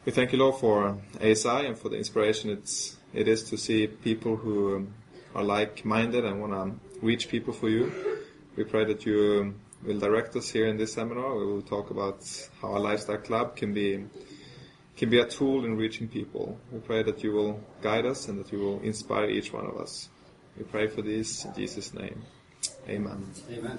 We thank you, Lord, for ASI and for the inspiration it is to see people who are like-minded and want to reach people for you. We pray that you will direct us here in this seminar. We will talk about how a lifestyle club can be a tool in reaching people. We pray that you will guide us and that you will inspire each one of us. We pray for this in Jesus' name. Amen. Amen.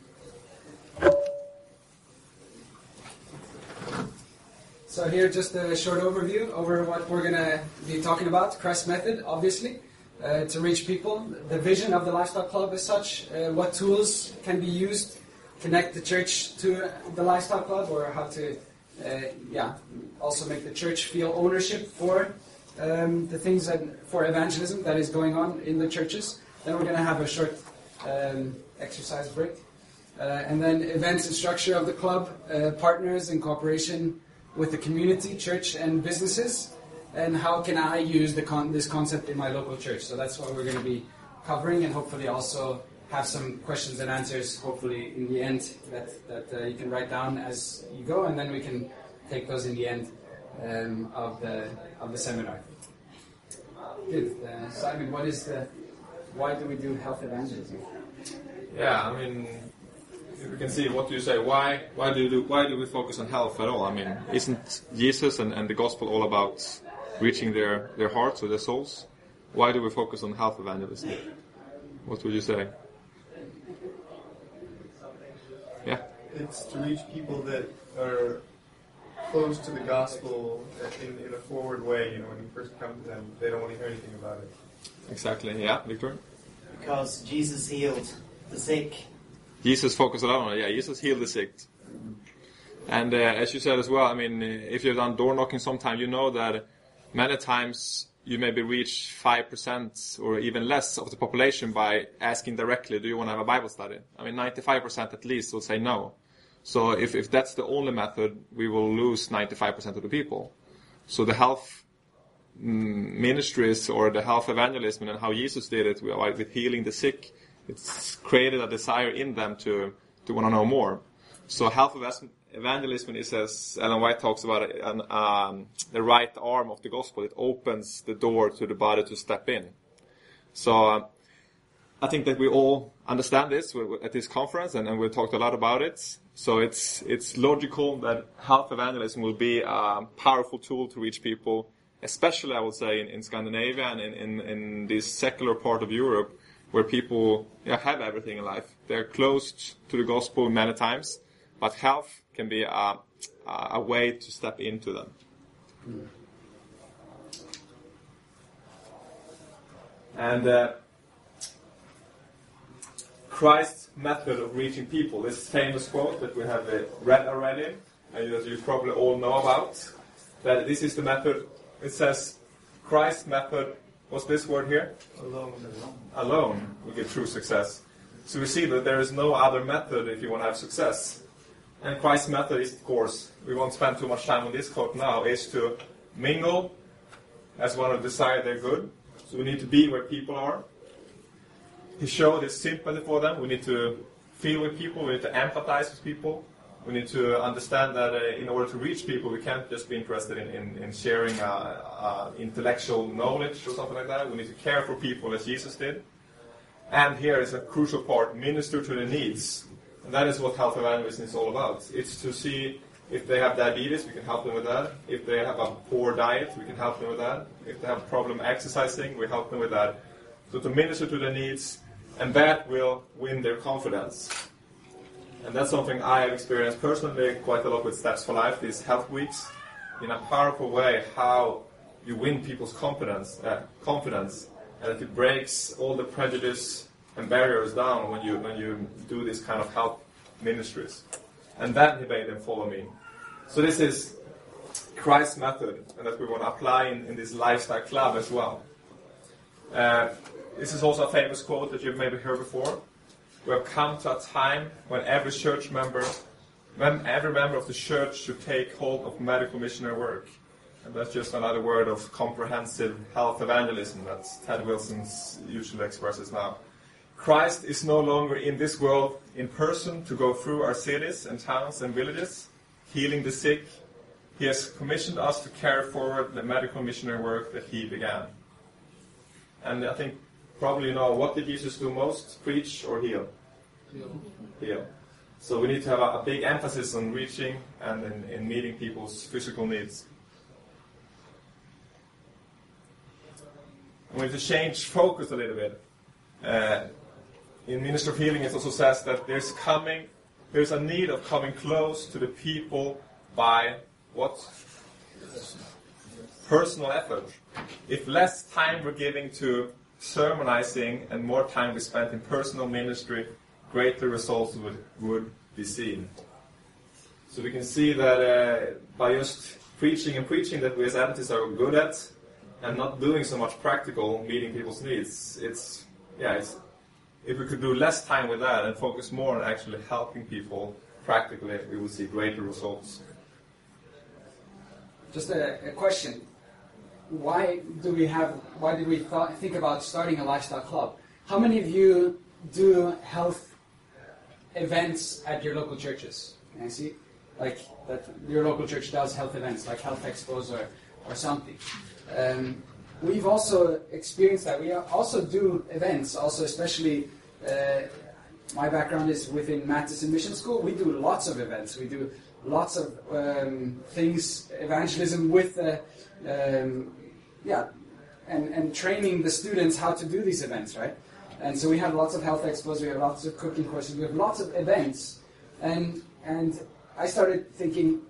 So here, just a short overview over what we're going to be talking about. Christ's method, obviously, to reach people. The vision of the Lifestyle Club as such. What tools can be used to connect the church to the Lifestyle Club, or how to, also make the church feel ownership for the things for evangelism that is going on in the churches. Then we're going to have a short exercise break. And then events and structure of the club, partners in cooperation with the community, church, and businesses, and how can I use this concept in my local church. So that's what we're going to be covering, and hopefully also have some questions and answers, hopefully in the end, that you can write down as you go, and then we can take those in the end of the seminar. Good. Simon, why do we do health evangelism? Yeah, I mean, if we can see, what do you say? Why do we focus on health at all? I mean, isn't Jesus and the gospel all about reaching their hearts or their souls? Why do we focus on health evangelism? What would you say? Yeah. It's to reach people that are close to the gospel in a forward way. When you first come to them, they don't want to hear anything about it. Exactly. Yeah, Victor? Because Jesus healed the sick. Jesus focused a lot on it. Yeah, Jesus healed the sick. And as you said as well, I mean, if you've done door knocking sometime, you know that many times you maybe reach 5% or even less of the population by asking directly, do you want to have a Bible study? I mean, 95% at least will say no. So if that's the only method, we will lose 95% of the people. So the health ministries or the health evangelism and how Jesus did it with healing the sick, it's created a desire in them to want to know more. So health evangelism is, as Ellen White talks about it, the right arm of the gospel. It opens the door to the body to step in. So I think that we all understand this at this conference, and we've talked a lot about it. So it's logical that health evangelism will be a powerful tool to reach people, especially I would say in Scandinavia and in this secular part of Europe, where people have everything in life. They're close to the gospel many times, but health can be a way to step into them. And Christ's method of reaching people, this famous quote that we have read already, and that you probably all know about, that this is the method. It says, Christ's method, what's this word here? Alone will give true success. So we see that there is no other method if you want to have success. And Christ's method is, of course, we won't spend too much time on this quote now, is to mingle as one who desire their good. So we need to be where people are. He showed his sympathy for them. We need to feel with people. We need to empathize with people. We need to understand that in order to reach people, we can't just be interested in sharing intellectual knowledge or something like that. We need to care for people as Jesus did. And here is a crucial part, minister to the needs. And that is what health evangelism is all about. It's to see if they have diabetes, we can help them with that. If they have a poor diet, we can help them with that. If they have a problem exercising, we help them with that. So to minister to their needs, and that will win their confidence. And that's something I have experienced personally quite a lot with Steps for Life, these health weeks, in a powerful way, how you win people's confidence, and that it breaks all the prejudice and barriers down when you do this kind of health ministries. And then he made them follow me. So this is Christ's method, and that we want to apply in this lifestyle club as well. This is also a famous quote that you've maybe heard before. We have come to a time when every member of the church should take hold of medical missionary work. And that's just another word of comprehensive health evangelism that Ted Wilson usually expresses now. Christ is no longer in this world in person to go through our cities and towns and villages, healing the sick, He has commissioned us to carry forward the medical missionary work that he began. And I think probably you know, what did Jesus do most? Preach or heal? Heal. So we need to have a big emphasis on reaching and in meeting people's physical needs. We need to change focus a little bit. In Ministry of Healing it also says that there's a need of coming close to the people by what? Personal effort. If less time we're giving to sermonizing and more time we spent in personal ministry, greater results would be seen. So we can see that by just preaching that we as Adventists are good at, and not doing so much practical meeting people's needs, if we could do less time with that and focus more on actually helping people practically, we would see greater results. Just a question. Why did we think about starting a lifestyle club? How many of you do health events at your local churches? Can I see? Like that your local church does health events, like health expos or something. We've also experienced that. We also do events, also especially, my background is within Matheson Mission School. We do lots of events. We do lots of things, evangelism with, and training the students how to do these events, right? And so we have lots of health expos, we have lots of cooking courses, we have lots of events. And I started thinking,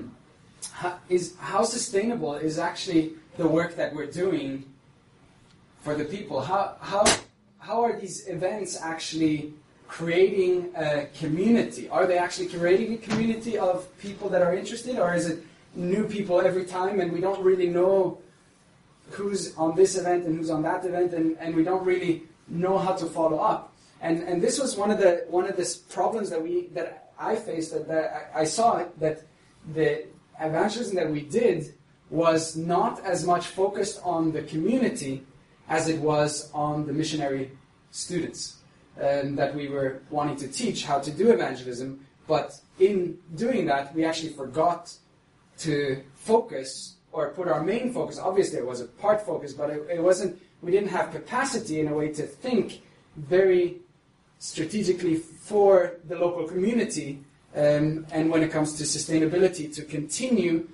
how sustainable is actually the work that we're doing for the people? How are these events actually creating a community? Are they actually creating a community of people that are interested, or is it new people every time and we don't really know who's on this event and who's on that event, and we don't really know how to follow up? And this was one of the problems that I faced, that I saw that the evangelism that we did was not as much focused on the community as it was on the missionary students that we were wanting to teach how to do evangelism. But in doing that, we actually forgot to focus or put our main focus. Obviously, it was a part focus, but it wasn't. We didn't have capacity in a way to think very strategically for the local community, and when it comes to sustainability, to continue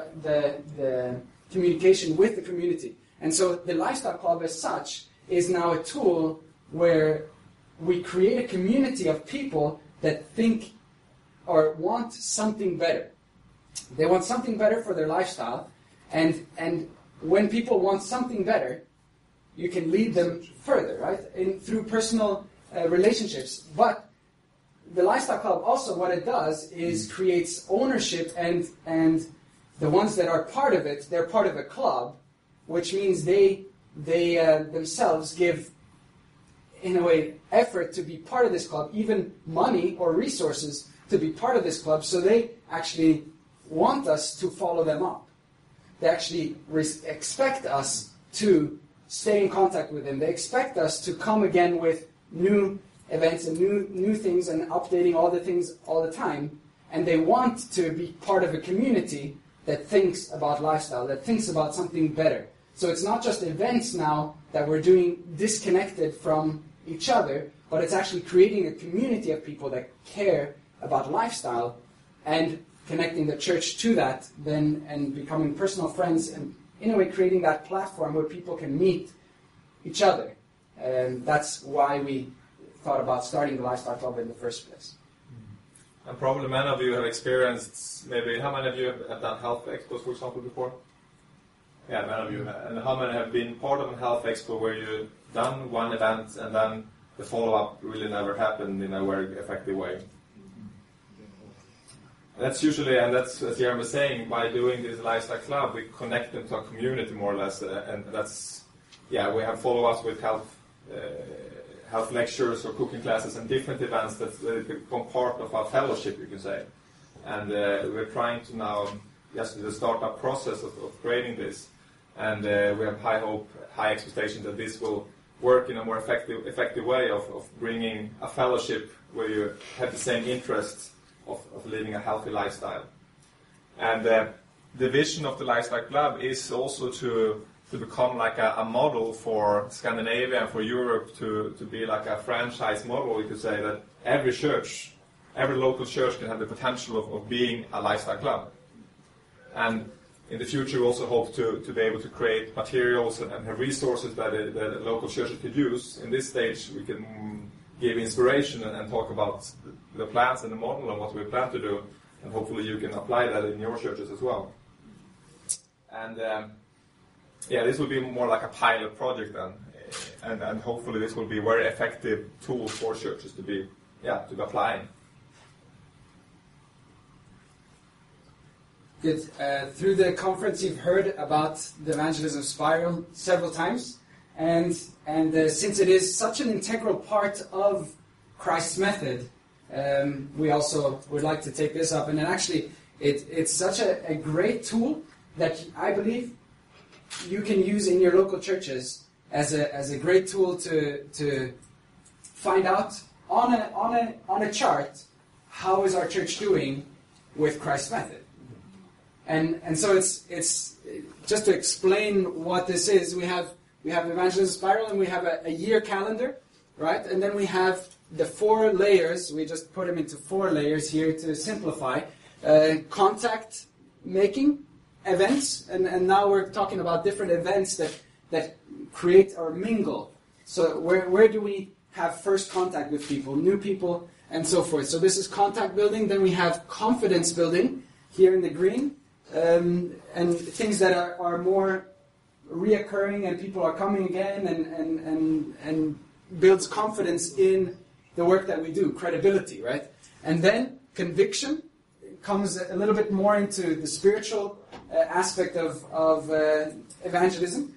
the communication with the community. And so the Lifestyle Club as such is now a tool where we create a community of people that think or want something better. They want something better for their lifestyle, and when people want something better, you can lead them further, right? Through personal relationships. But the Lifestyle Club also, what it does is creates ownership, and the ones that are part of it, they're part of a club, which means they themselves give, in a way, effort to be part of this club, even money or resources to be part of this club, so they actually want us to follow them up. They actually expect us to stay in contact with them. They expect us to come again with new events and new things and updating all the things all the time. And they want to be part of a community that thinks about lifestyle, that thinks about something better. So it's not just events now that we're doing disconnected from each other, but it's actually creating a community of people that care about lifestyle and connecting the church to that, then, and becoming personal friends, and in a way creating that platform where people can meet each other. And that's why we thought about starting the Lifestyle Club in the first place. And probably many of you have experienced, maybe, how many of you have done health expos, for example, before? Yeah, many of you have. And how many have been part of a health expo where you've done one event and then the follow-up really never happened in a very effective way? That's usually, and that's, as Jeremy was saying, by doing this Lifestyle Club, we connect them to a community more or less, and that's, we have follow-ups with health lectures or cooking classes and different events that become part of our fellowship, you can say. And we're trying to now, to the startup process of creating this, and we have high hope, high expectation that this will work in a more effective way of bringing a fellowship where you have the same interests of living a healthy lifestyle. And the vision of the Lifestyle Club is also to become like a model for Scandinavia and for Europe to be like a franchise model. You could say that every church, every local church can have the potential of being a lifestyle club. And in the future we also hope to be able to create materials and have resources that the local churches could use. In this stage we can give inspiration and talk about the plans and the model and what we plan to do, and hopefully you can apply that in your churches as well. And this will be more like a pilot project then, and hopefully this will be a very effective tool for churches to be applying. Good. Through the conference, you've heard about the evangelism spiral several times, and since it is such an integral part of Christ's method, we also would like to take this up. And then actually, it's such a great tool that I believe you can use in your local churches as a great tool to find out on a chart how is our church doing with Christ's method. And so it's just to explain what this is. We have evangelism spiral, and we have a year calendar, right? And then we have the 4 layers. We just put them into 4 layers here to simplify. Contact making events, and now we're talking about different events that create or mingle. So where do we have first contact with people, new people, and so forth. So this is contact building. Then we have confidence building here in the green. And things that are more reoccurring and people are coming again and builds confidence in the work that we do, credibility, right? And then conviction comes a little bit more into the spiritual aspect of evangelism,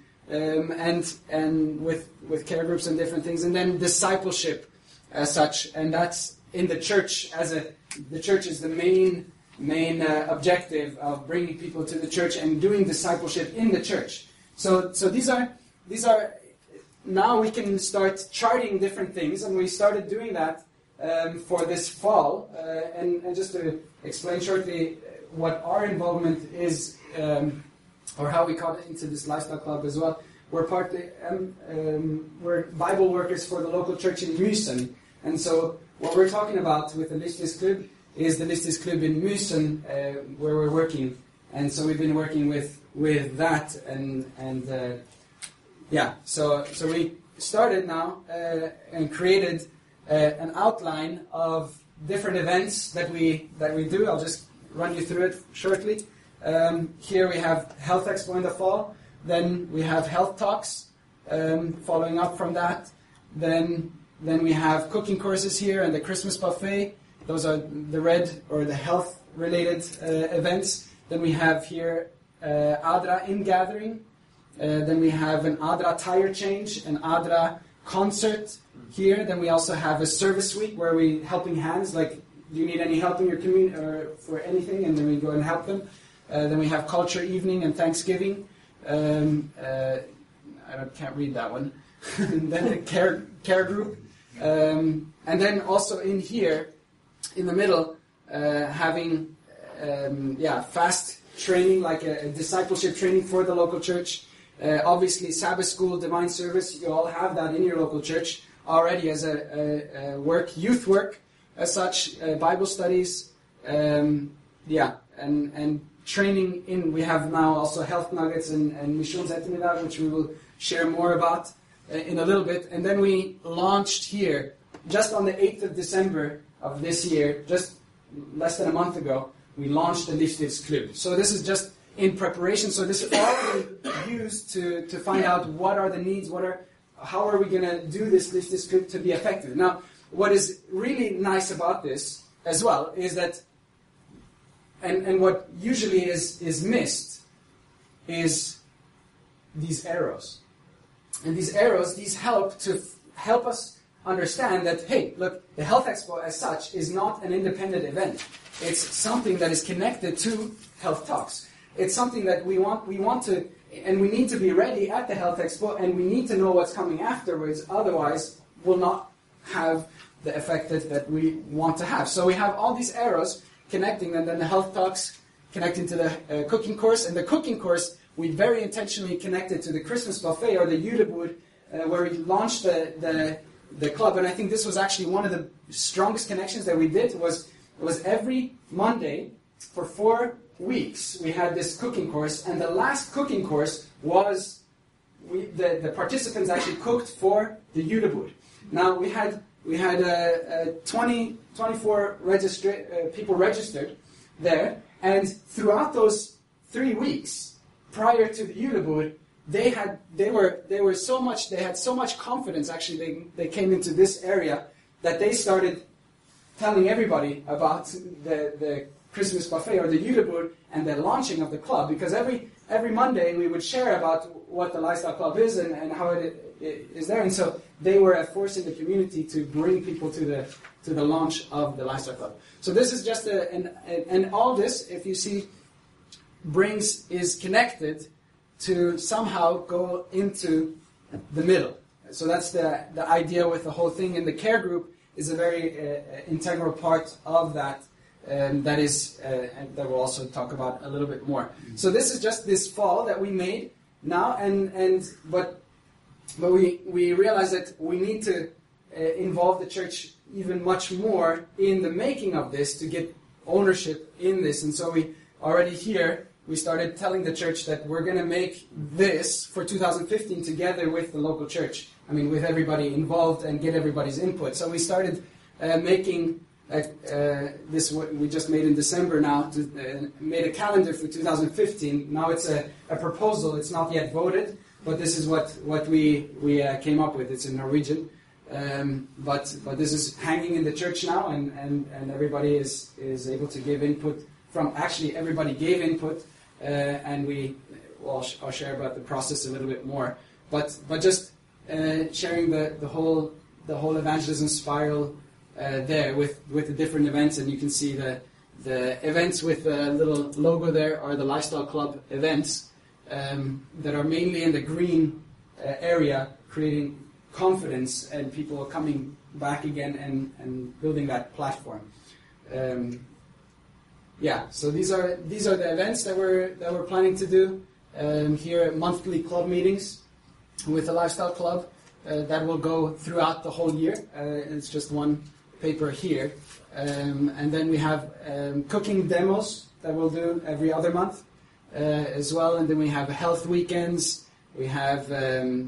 and with care groups and different things. And then discipleship as such, and that's in the church the church is the main objective of bringing people to the church and doing discipleship in the church. So these are now we can start charting different things, and we started doing that for this fall. And just to explain shortly what our involvement is, or how we got into this lifestyle club as well. We're we're Bible workers for the local church in Mysen, and so what we're talking about with the Livsstids Club is the Livsstids Club in Mysen, where we're working, and so we've been working with that, so we started now and created an outline of different events that we do. I'll just run you through it shortly. Here we have Health Expo in the fall, then we have Health Talks following up from that, then we have cooking courses here and the Christmas buffet. Those are the red or the health-related events. Then we have here Adra in-gathering. Then we have an Adra tire change, an Adra concert here. Then we also have a service week where we helping hands, like, do you need any help in your community or for anything? And then we go and help them. Then we have culture evening and Thanksgiving. I can't read that one. And then the care group. And then also in here, in the middle, having fast training, like a discipleship training for the local church. Obviously, Sabbath school, divine service, you all have that in your local church already as a work, youth work as such, Bible studies, and training in. We have now also health nuggets and missionsettermiddag, which we will share more about in a little bit. And then we launched here, just on the 8th of December of this year, just less than a month ago, we launched the Livsstids Club. So this is just in preparation. So this is all we used to find out what are the needs, how are we going to do this Livsstids Club to be effective. Now, what is really nice about this as well is that, and what usually is missed, is these arrows. And these arrows, these help us understand that, hey, look, the Health Expo as such is not an independent event. It's something that is connected to Health Talks. It's something that we want to, and we need to be ready at the Health Expo, and we need to know what's coming afterwards, otherwise we'll not have the effect that we want to have. So we have all these arrows connecting, and then the Health Talks connecting to the cooking course. And the cooking course, we very intentionally connected to the Christmas buffet, or the julebord, where we launched the club. And I think this was actually one of the strongest connections that we did, was every Monday for 4 weeks we had this cooking course, and the last cooking course was the participants actually cooked for the julebord. Now we had 24 people registered there, and throughout those 3 weeks prior to the julebord, they had so much confidence. Actually, they came into this area that they started telling everybody about the Christmas buffet or the julebord and the launching of the club, because every Monday we would share about what the Lifestyle Club is and how it is there. And so they were a force in the community to bring people to the launch of the Lifestyle Club. So this is just and all this, if you see, is connected to somehow go into the middle. So that's the idea with the whole thing. And the care group is a very integral part of that. That is, and that we'll also talk about a little bit more. So this is just this fall that we made now, but we realize that we need to involve the church even much more in the making of this to get ownership in this. And so we already here we started telling the church that we're going to make this for 2015 together with the local church. I mean, with everybody involved and get everybody's input. So we started making. This what we just made in December now, made a calendar for 2015. Now it's a proposal. It's not yet voted, but this is what we came up with. It's in Norwegian, but this is hanging in the church now, and everybody is able to give input from. Actually, everybody gave input, and I'll share about the process a little bit more. But just sharing the whole evangelism spiral. There with the different events, and you can see the events with the little logo there are the Lifestyle Club events that are mainly in the green area, creating confidence and people coming back again and building that platform. So these are the events that we're planning to do here. Monthly club meetings with the Lifestyle Club that will go throughout the whole year. It's just one paper here, and then we have cooking demos that we'll do every other month as well, and then we have health weekends, we have a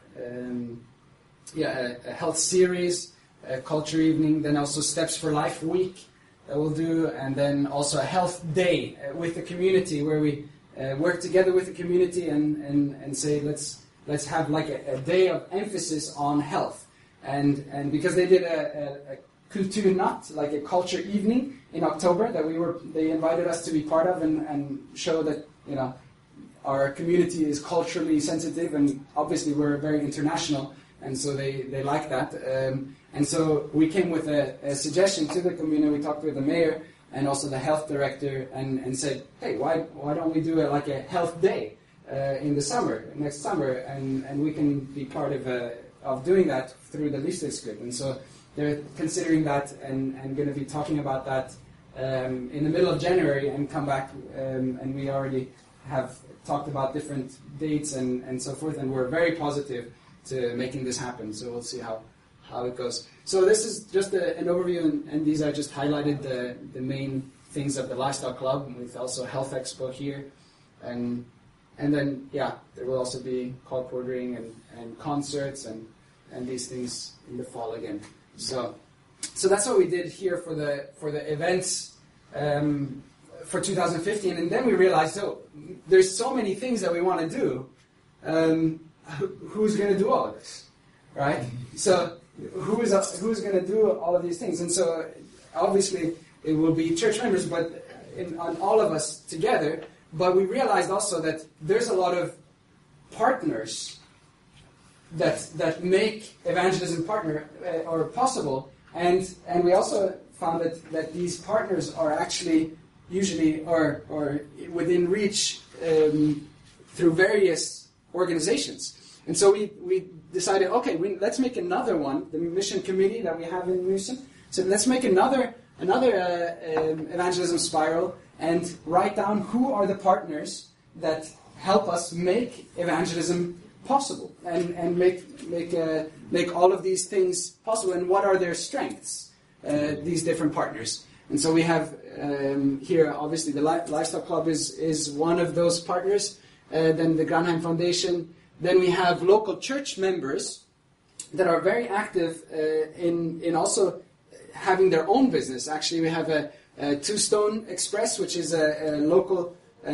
health series, a culture evening, then also Steps for Life week that we'll do, and then also a health day with the community where we work together with the community and say let's have like a day of emphasis on health, and because they did a Kulturnatt, like a culture evening in October that they invited us to be part of and show that our community is culturally sensitive, and obviously we're very international, and so they like that. And so we came with a suggestion to the community. We talked with the mayor and also the health director and said, hey, why don't we do like a health day in the summer, next summer, and we can be part of doing that through the Livsstilsgruppen. And so they're considering that and going to be talking about that in the middle of January and come back. And we already have talked about different dates and so forth, and we're very positive to making this happen. So we'll see how it goes. So this is just an overview, and these I just highlighted the main things of the Lifestyle Club, with also a health expo here. And then, there will also be carpooling and concerts and these things in the fall again. So that's what we did here for the events for 2015, and then we realized, there's so many things that we want to do. Who's going to do all of this, right? So who's going to do all of these things? And so obviously it will be church members, but on all of us together. But we realized also that there's a lot of partners that make evangelism possible, and we also found that these partners are actually usually or within reach through various organizations. And so we decided, let's make another one, the mission committee that we have in Musen. So let's make another evangelism spiral, and write down who are the partners that help us make evangelism possible and make all of these things possible, and what are their strengths, these different partners. And so we have here, obviously, the Lifestyle Club is one of those partners, then the Granheim Foundation. Then we have local church members that are very active in also having their own business. Actually, we have a Two Stone Express, which is a local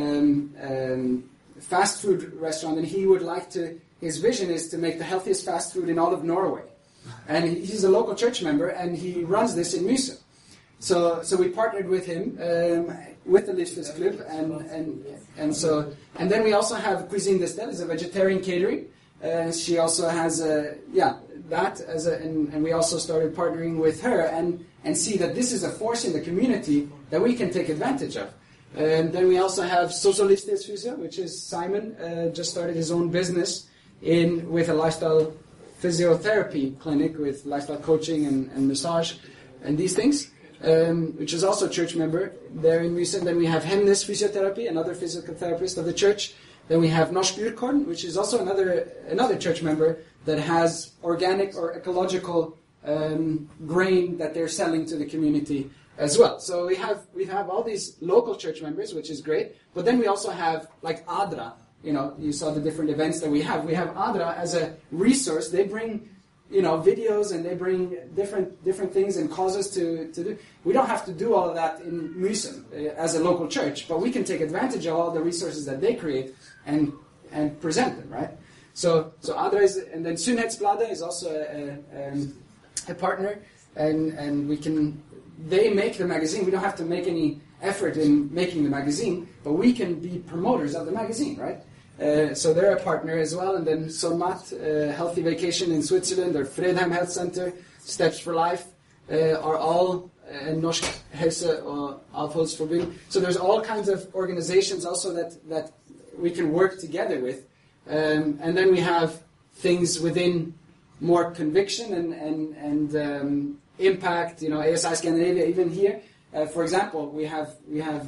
fast food restaurant, and he would like to, his vision is to make the healthiest fast food in all of Norway. And he's a local church member, and he runs this in Mysen. So we partnered with him, with the Livsfisklubb, and then we also have Cuisine d'Estelle, is a vegetarian catering. She also has that as and we also started partnering with her and see that this is a force in the community that we can take advantage of. And then we also have Socialistes Physio, which is Simon, just started his own business with a lifestyle physiotherapy clinic with lifestyle coaching and massage and these things, which is also a church member there in Mysen. Then we have Hemnes Physiotherapy, another physiotherapist of the church. Then we have Norsk Urkorn, which is also another church member that has organic or ecological grain that they're selling to the community as well. So we have all these local church members, which is great. But then we also have like ADRA. You saw the different events that we have. We have ADRA as a resource. They bring videos, and they bring different things and causes to do. We don't have to do all of that in Mysen as a local church, but we can take advantage of all the resources that they create and present them, right? So ADRA is, and then Sunnhetsbladet is also a partner, and they make the magazine. We don't have to make any effort in making the magazine, but we can be promoters of the magazine, right? So they're a partner as well. And then Sonmat, Healthy Vacation in Switzerland, or Fredheim Health Center, Steps for Life, are all Norsk Helse or Avholdsforbund. So there's all kinds of organizations also that we can work together with. And then we have things within more conviction and impact, ASI Scandinavia, even here. For example, we have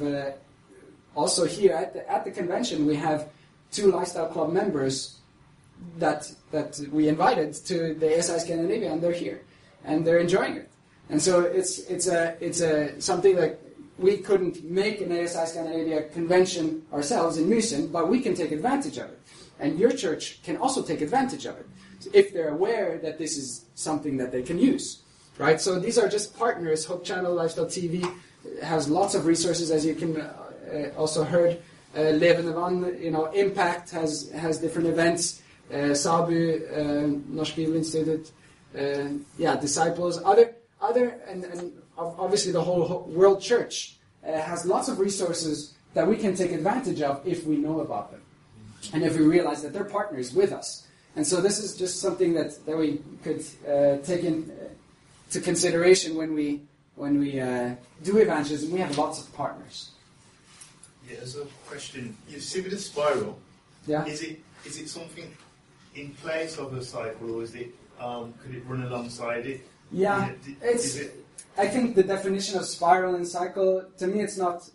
also here at the convention, we have 2 Lifestyle Club members that we invited to the ASI Scandinavia, and they're here, and they're enjoying it. And so it's something that we couldn't make an ASI Scandinavia convention ourselves in Mysen, but we can take advantage of it. And your church can also take advantage of it, if they're aware that this is something that they can use. Right? So these are just partners. Hope Channel, Lifestyle TV has lots of resources, as you can also heard. Levende Vann, Impact has different events. Sabu, Norsk Bibelinstitute, Disciples, other, and obviously the whole world church has lots of resources that we can take advantage of if we know about them, and if we realize that they're partners with us. And so this is just something that we could take into consideration when we do evangelism. We have lots of partners. Yeah, there's a question. You see with the spiral, is it something in place of a cycle, or is it could it run alongside it? Yeah, I think the definition of spiral and cycle, to me, it's not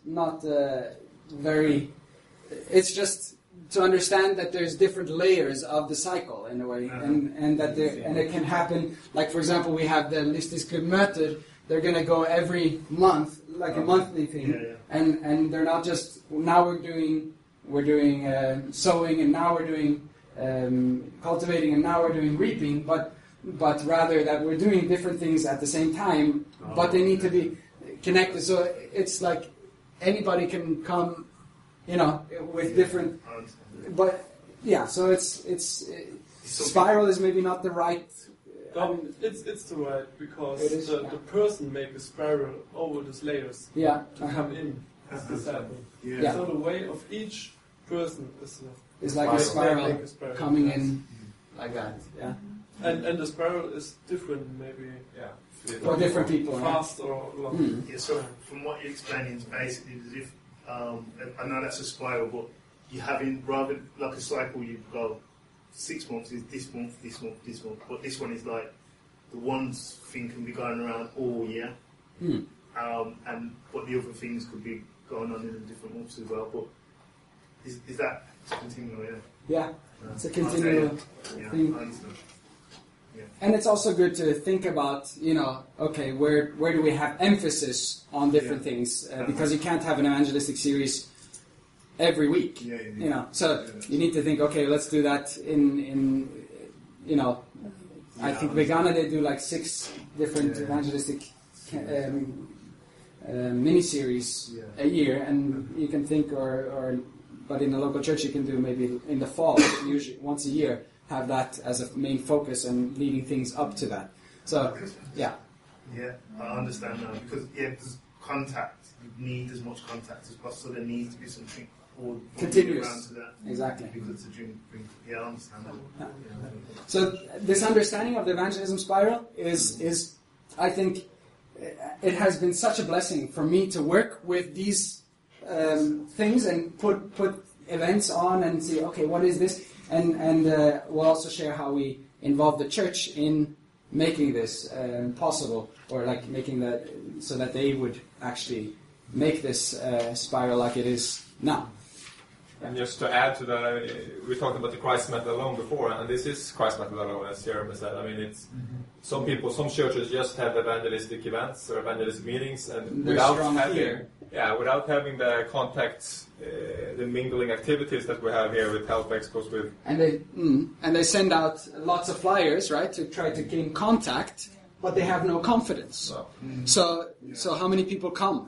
very. It's just to understand that there's different layers of the cycle in a way, and that it can happen. Like, for example, we have the Livsfisklubb Møter. They're going to go every month, like a monthly thing, and they're not just now we're doing sowing, and now we're doing cultivating, and now we're doing reaping, but rather that we're doing different things at the same time, but they need to be connected. So it's like anybody can come, with different. But yeah, so it's spiral is maybe not the right. It's the right, because the person makes a spiral over these layers to come in as disciple. Yeah. So the way of each person is like a spiral coming in like that. Yeah. And the spiral is different, maybe. Yeah. For different people. Fast or long. Yeah. So from what you're explaining, it's basically as if I know that's a spiral, but you're having rather like a cycle. You go 6 months is this month, but this one is like the one thing can be going around all year, but the other things could be going on in the different months as well. But is that continual? Yeah, it's a continual thing. I understand. Yeah. And it's also good to think about, okay, where do we have emphasis on different things? Because you can't have an evangelistic series every week. So you need to think, okay, let's do that in I think Vegana, they do like 6 different evangelistic mini-series a year, and you can think, but in a local church you can do maybe in the fall, usually once a year, have that as a main focus and leading things up to that. So, yeah. Yeah, I understand now, because contact, you need as much contact as possible, so there needs to be something continuous around to that. Exactly. Because I understand that. Yeah. So this understanding of the evangelism spiral is I think, it has been such a blessing for me to work with these things and put events on and see, okay, what is this? And we'll also share how we involve the church in making this possible, or like making that so that they would actually make this spiral like it is now. And just to add to that, we talked about the Christ method alone before, and this is Christ method alone, as Jeremy said. I mean, it's some churches just have evangelistic events or evangelistic meetings, and without having the contacts, the mingling activities that we have here with Health Expos, with and they send out lots of flyers, right, to try to gain contact, but they have no confidence. So how many people come?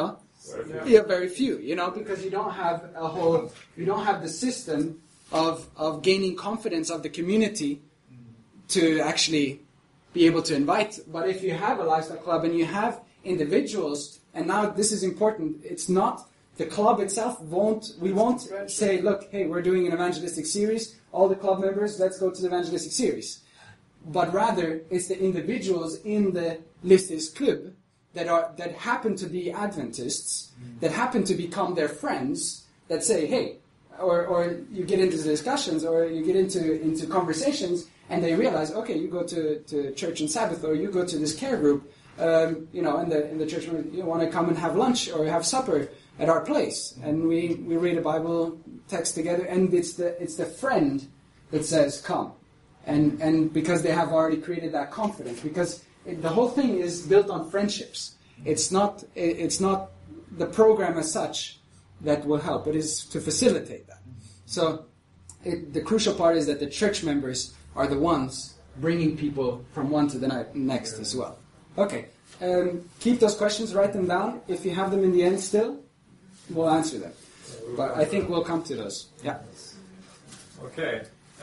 Very few, because you don't have the system of gaining confidence of the community to actually be able to invite. But if you have a lifestyle club and you have individuals, and now this is important, it's not the club itself we won't say, look, hey, we're doing an evangelistic series, all the club members, let's go to the evangelistic series. But rather, it's the individuals in the Livsstil's Club that happen to be Adventists, that happen to become their friends, that say, hey, or you get into discussions, or you get into conversations, and they realize, okay, you go to church on Sabbath, or you go to this care group, in the church, you want to come and have lunch or have supper at our place, and we read a Bible text together, and it's the friend that says, come, and because they have already created that confidence, because the whole thing is built on friendships. It's not the program as such that will help. It is to facilitate that. So the crucial part is that the church members are the ones bringing people from one to the next as well. Okay. Keep those questions, write them down. If you have them in the end still, we'll answer them. But I think we'll come to those. Yeah. Okay.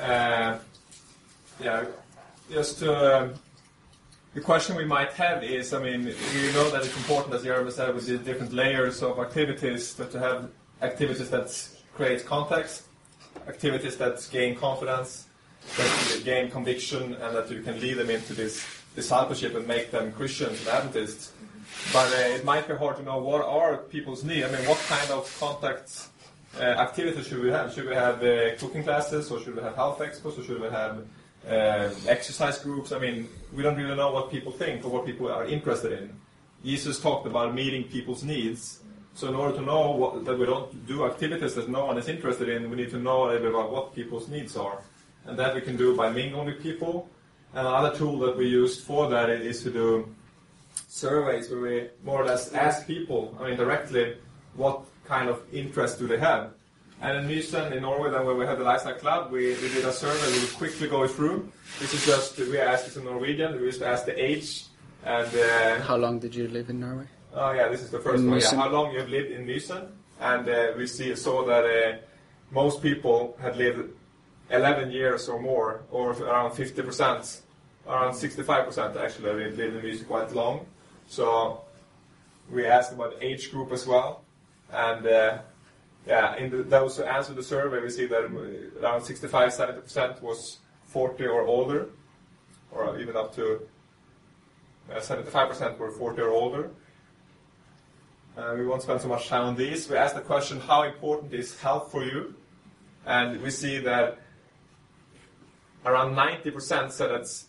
Just to... The question we might have is, we know that it's important, as Jeremy said, with the different layers of activities, to have activities that create context, activities that gain confidence, that gain conviction, and that you can lead them into this discipleship and make them Christians and Adventists. But it might be hard to know what are people's needs. What kind of contact activities should we have? Should we have cooking classes, or should we have health expos, or should we have exercise groups? We don't really know what people think or what people are interested in. Jesus talked about meeting people's needs. So in order to know that we don't do activities that no one is interested in, we need to know a little bit about what people's needs are. And that we can do by mingling with people. And another tool that we use for that is to do surveys where we more or less ask people, directly, what kind of interest do they have. And in Mysen, in Norway, then when we had the Lifestyle Club, we did a survey we will quickly go through. This is just, we asked it in Norwegian, we used to ask the age. And how long did you live in Norway? Oh yeah, this is the first one. Yeah, how long you have lived in Mysen. And we saw that most people had lived 11 years or more, or around 50%, around 65% actually lived in Mysen quite long. So we asked about the age group as well. And those who answered the survey, we see that around 65-70% was 40 or older, or even up to 75% were 40 or older. We won't spend so much time on these. We asked the question, how important is health for you? And we see that around 90% said that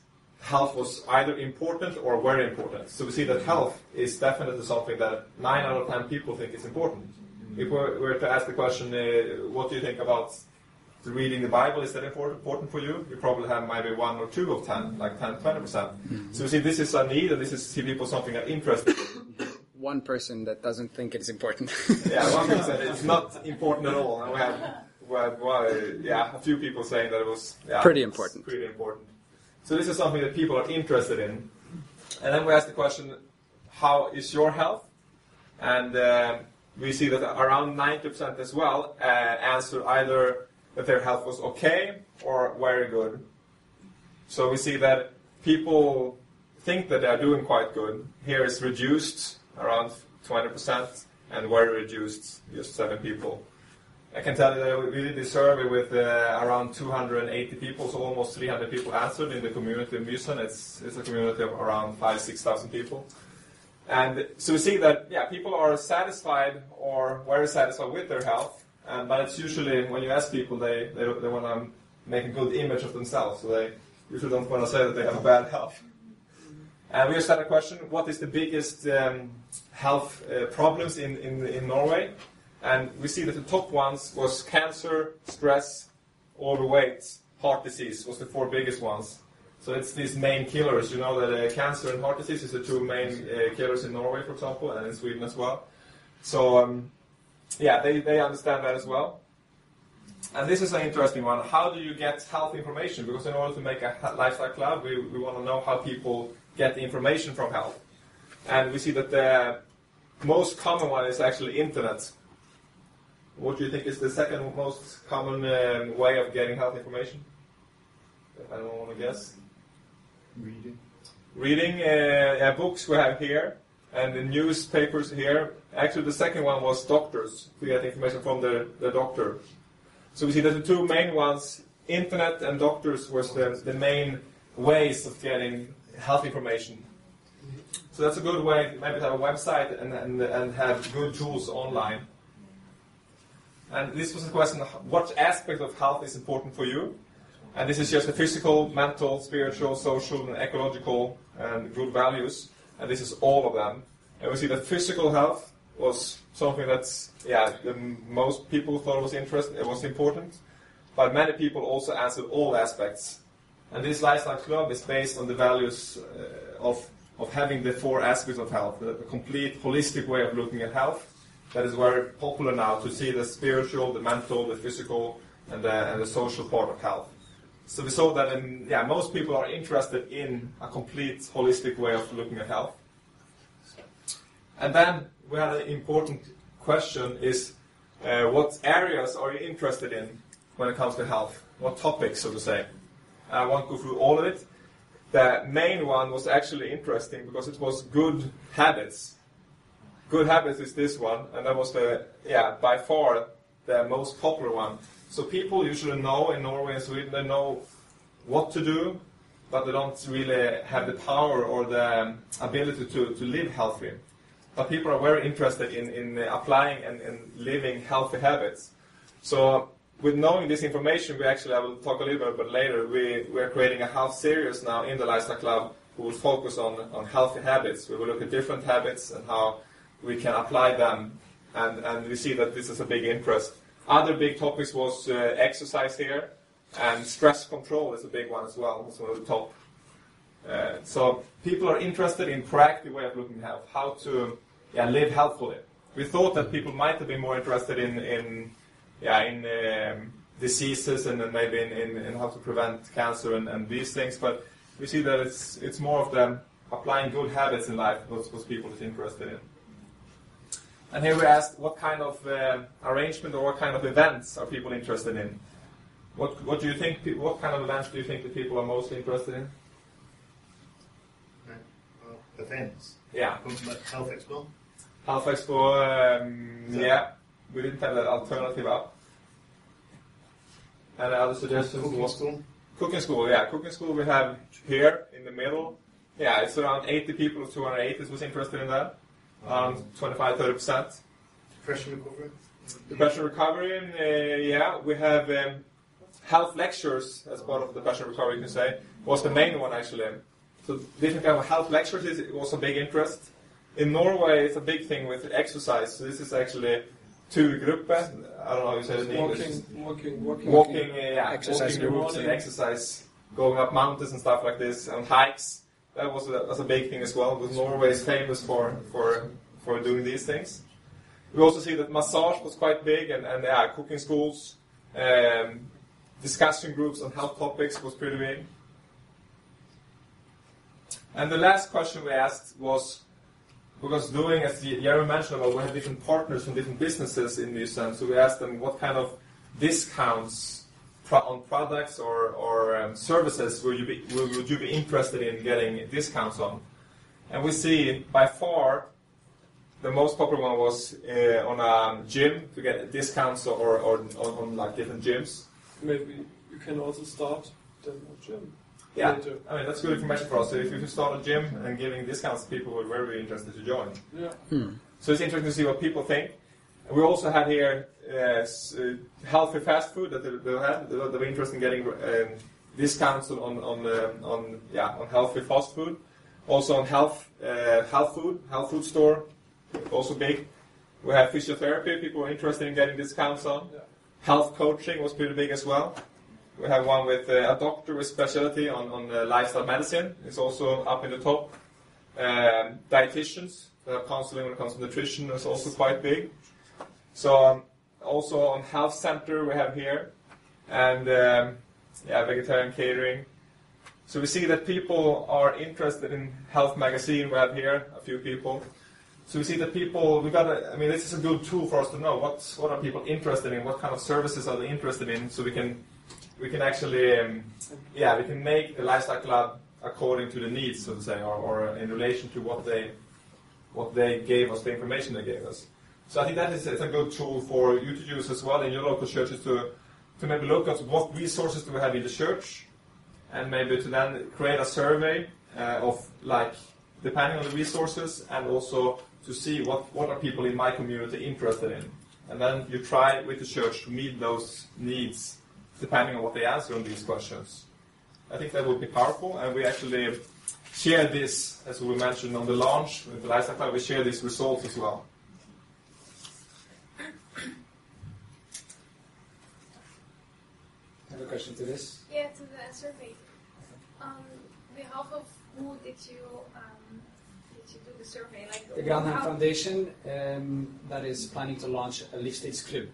health was either important or very important. So we see that health is definitely something that 9 out of 10 people think is important. If we were to ask the question, what do you think about reading the Bible, is that important for you? You probably have maybe 1 or 2 of 10, like 10, 20%. So you see, this is a need, and this is see people something that interests them. One person that doesn't think it's important. Yeah, one person said it's not important at all. And we have a few people saying that it was pretty important. Pretty important. So this is something that people are interested in. And then we ask the question, how is your health? And we see that around 90% as well answer either that their health was okay or very good. So we see that people think that they are doing quite good. Here is reduced, around 20%, and very reduced, just 7 people. I can tell you that we did this survey with around 280 people, so almost 300 people answered in the community of Mysen. It's a community of around 5,000-6,000 people. And so we see that, people are satisfied or very satisfied with their health, but it's usually, when you ask people, they want to make a good image of themselves, so they usually don't want to say that they have bad health. And we just had a question, what is the biggest health problems in Norway? And we see that the top ones was cancer, stress, overweight, heart disease was the 4 biggest ones. So it's these main killers. You know that cancer and heart disease is the 2 main killers in Norway, for example, and in Sweden as well. So, they understand that as well. And this is an interesting one. How do you get health information? Because in order to make a lifestyle club, we want to know how people get the information from health. And we see that the most common one is actually internet. What do you think is the second most common way of getting health information? If anyone want to guess? Reading books we have here, and the newspapers here. Actually, the second one was doctors, to get information from the doctor. So we see that the 2 main ones, internet and doctors, was the main ways of getting health information. So that's a good way, maybe to have a website and have good tools online. And this was a question, what aspect of health is important for you? And this is just the physical, mental, spiritual, social, and ecological, and good values. And this is all of them. And we see that physical health was something that's, the most people thought it was important. But many people also answered all aspects. And this lifestyle club is based on the values of having the 4 aspects of health, the complete holistic way of looking at health. That is very popular now, to see the spiritual, the mental, the physical, and the social part of health. So we saw that most people are interested in a complete holistic way of looking at health. And then we had an important question is, what areas are you interested in when it comes to health? What topics, so to say? I won't go through all of it. The main one was actually interesting because it was good habits. Good habits is this one, and that was by far the most popular one. So people usually know in Norway and Sweden, they know what to do, but they don't really have the power or the ability to live healthy. But people are very interested in applying and living healthy habits. So with knowing this information, I will talk a little bit later, we are creating a health series now in the Lifestyle Club who will focus on healthy habits. We will look at different habits and how we can apply them, and we see that this is a big interest. Other big topics was exercise here, and stress control is a big one as well, it's one of the top. So people are interested in proactive way of looking at health, how to live healthfully. We thought that people might have been more interested in diseases and then maybe in how to prevent cancer and these things, but we see that it's more of them applying good habits in life was people is interested in. And here we asked what kind of arrangement or what kind of events are people interested in? What do you think? What kind of events do you think that people are most interested in? Events. Yeah. Health Expo. Health Expo. We didn't have that alternative up. And other suggestions? Cooking school. Cooking school. Yeah, cooking school we have here in the middle. Yeah, it's around 80 people of 280 was interested in that. 25-30%. Depression recovery. Depression recovery, we have health lectures as part of the depression recovery, you can say, was the main one actually. So different kind of health lectures is also a big interest. In Norway, it's a big thing with exercise. So this is actually turgruppe. I don't know how you say it in English. Walking exercise groups and exercise, going up mountains and stuff like this, and hikes. That was a big thing as well, because Norway is famous for doing these things. We also see that massage was quite big, and cooking schools, discussion groups on health topics was pretty big. And the last question we asked was, because doing, as Jeremy mentioned, we have different partners from different businesses in Nysund, so we asked them what kind of discounts on products or services would you be interested in getting discounts on. And we see by far the most popular one was on a gym to get discounts or on like different gyms. Maybe you can also start then a gym. Yeah, I mean that's good information for us. So if you start a gym and giving discounts, people were very interested to join. Yeah. So it's interesting to see what people think. And we also had here healthy fast food that they had. They were interested in getting discounts on healthy fast food. Also on health food store, also big. We have physiotherapy. People were interested in getting discounts on. Yeah. Health coaching was pretty big as well. We have one with a doctor with specialty on lifestyle medicine. It's also up in the top. Dietitians, counseling when it comes to nutrition is also quite big. So also on health center we have here, and vegetarian catering. So we see that people are interested in health magazine. We have here a few people. So we see that people, this is a good tool for us to know what are people interested in, what kind of services are they interested in, so we can actually, we can make the Lifestyle Club according to the needs, so to say, or in relation to what they gave us, the information they gave us. So I think it's a good tool for you to use as well in your local churches to maybe look at what resources do we have in the church, and maybe to then create a survey of like depending on the resources, and also to see what are people in my community interested in, and then you try with the church to meet those needs depending on what they answer on these questions. I think that would be powerful, and we actually share this, as we mentioned on the launch with the Lifestyle Club, we share these results as well. Have a question to this? Yeah, to the survey. On behalf of who did you do the survey? Like the Granheim Foundation that is planning to launch a livsstilsklubb.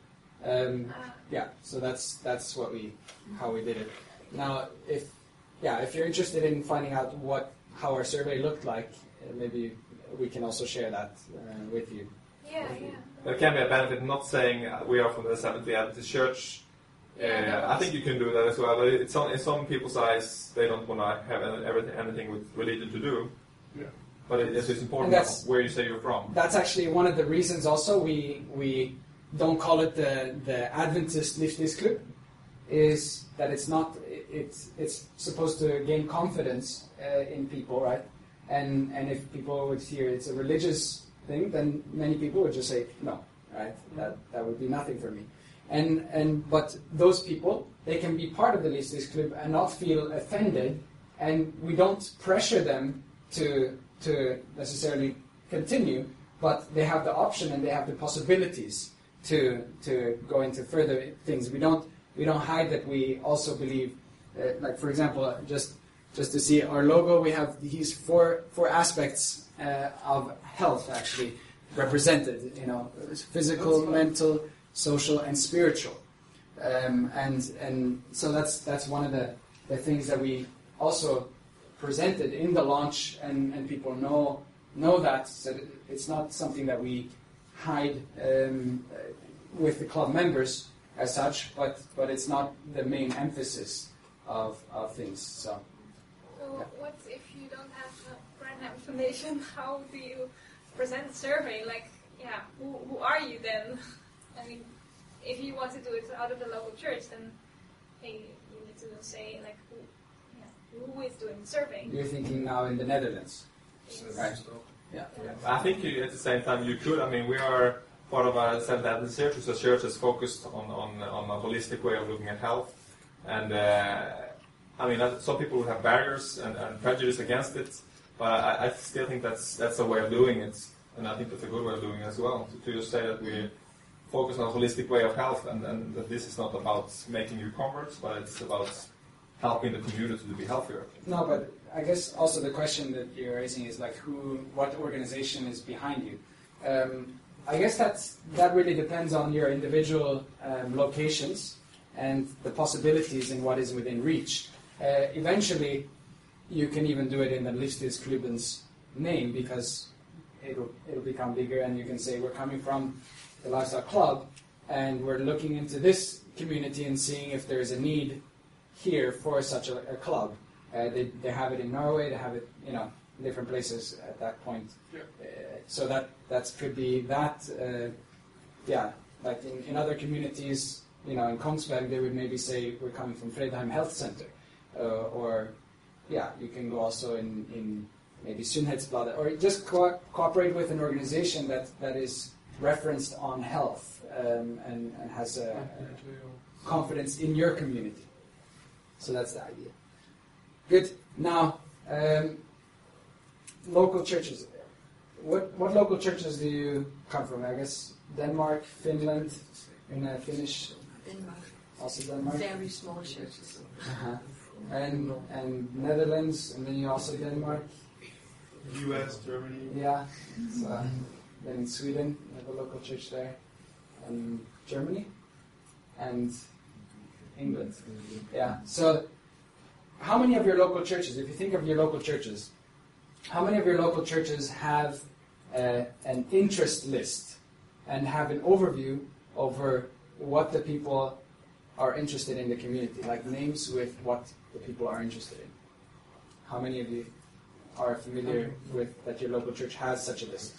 So that's how we did it. Now, if you're interested in finding out how our survey looked like, maybe we can also share that with you. Yeah. There can be a benefit not saying we are from the Seventh-day Adventist Church. I think you can do that as well, but in some people's eyes, they don't want to have anything with religion to do. Yeah. But it's important where you say you're from. That's actually one of the reasons also we don't call it the Adventist Livsstilsklubb, is that it's supposed to gain confidence in people, right? And if people would hear it's a religious thing, then many people would just say no, right? That would be nothing for me. But those people, they can be part of the Livsstilsklubb and not feel offended, and we don't pressure them to necessarily continue, but they have the option and they have the possibilities to go into further things. We don't hide that we also believe, like for example, just to see our logo, we have these four aspects of health actually represented. Physical, mental, social, and spiritual, and so that's one of the things that we also presented in the launch, and people know that, so it's not something that we hide with the club members as such, but it's not the main emphasis of things. So what if you don't have a Granheim Foundation? How do you present the survey? Who are you then? I mean, if you want to do it out of the local church, then you need to say who is doing the survey. You're thinking now in the Netherlands, right? Yeah. I think at the same time you could. I mean, we are part of a Seventh-day Adventist Church, so church is focused on a holistic way of looking at health, and I mean, some people have barriers and prejudice against it, but I still think that's a way of doing it, and I think that's a good way of doing it as well. To just say that we focus on a holistic way of health, and that this is not about making new converts, but it's about helping the community to be healthier. No, but I guess also the question that you're raising is like what organization is behind you. I guess that really depends on your individual locations and the possibilities in what is within reach. Eventually, you can even do it in the Livsstilsklubbens name because it'll become bigger, and you can say we're coming from the Lifestyle Club, and we're looking into this community and seeing if there is a need here for such a club. They have it in Norway, they have it, in different places at that point. Yeah. So that could be that. Like in other communities, in Kongsberg, they would maybe say we're coming from Fredheim Health Center, you can go also in maybe Sunnhetsbladet, or just cooperate with an organization that is referenced on health and has a confidence in your community. So that's the idea. Good. Now, local churches. What local churches do you come from? I guess Denmark, Finland, in Finnish. Denmark. Also Denmark. Very small churches. Uh-huh. And Netherlands, and then you also Denmark. U.S., Germany. Yeah. So, then in Sweden, you have a local church there, and Germany, and England. Yeah. So, how many of your local churches, if you think of your local churches, how many of your local churches have an interest list and have an overview over what the people are interested in the community, like names with what the people are interested in? How many of you are familiar with that your local church has such a list?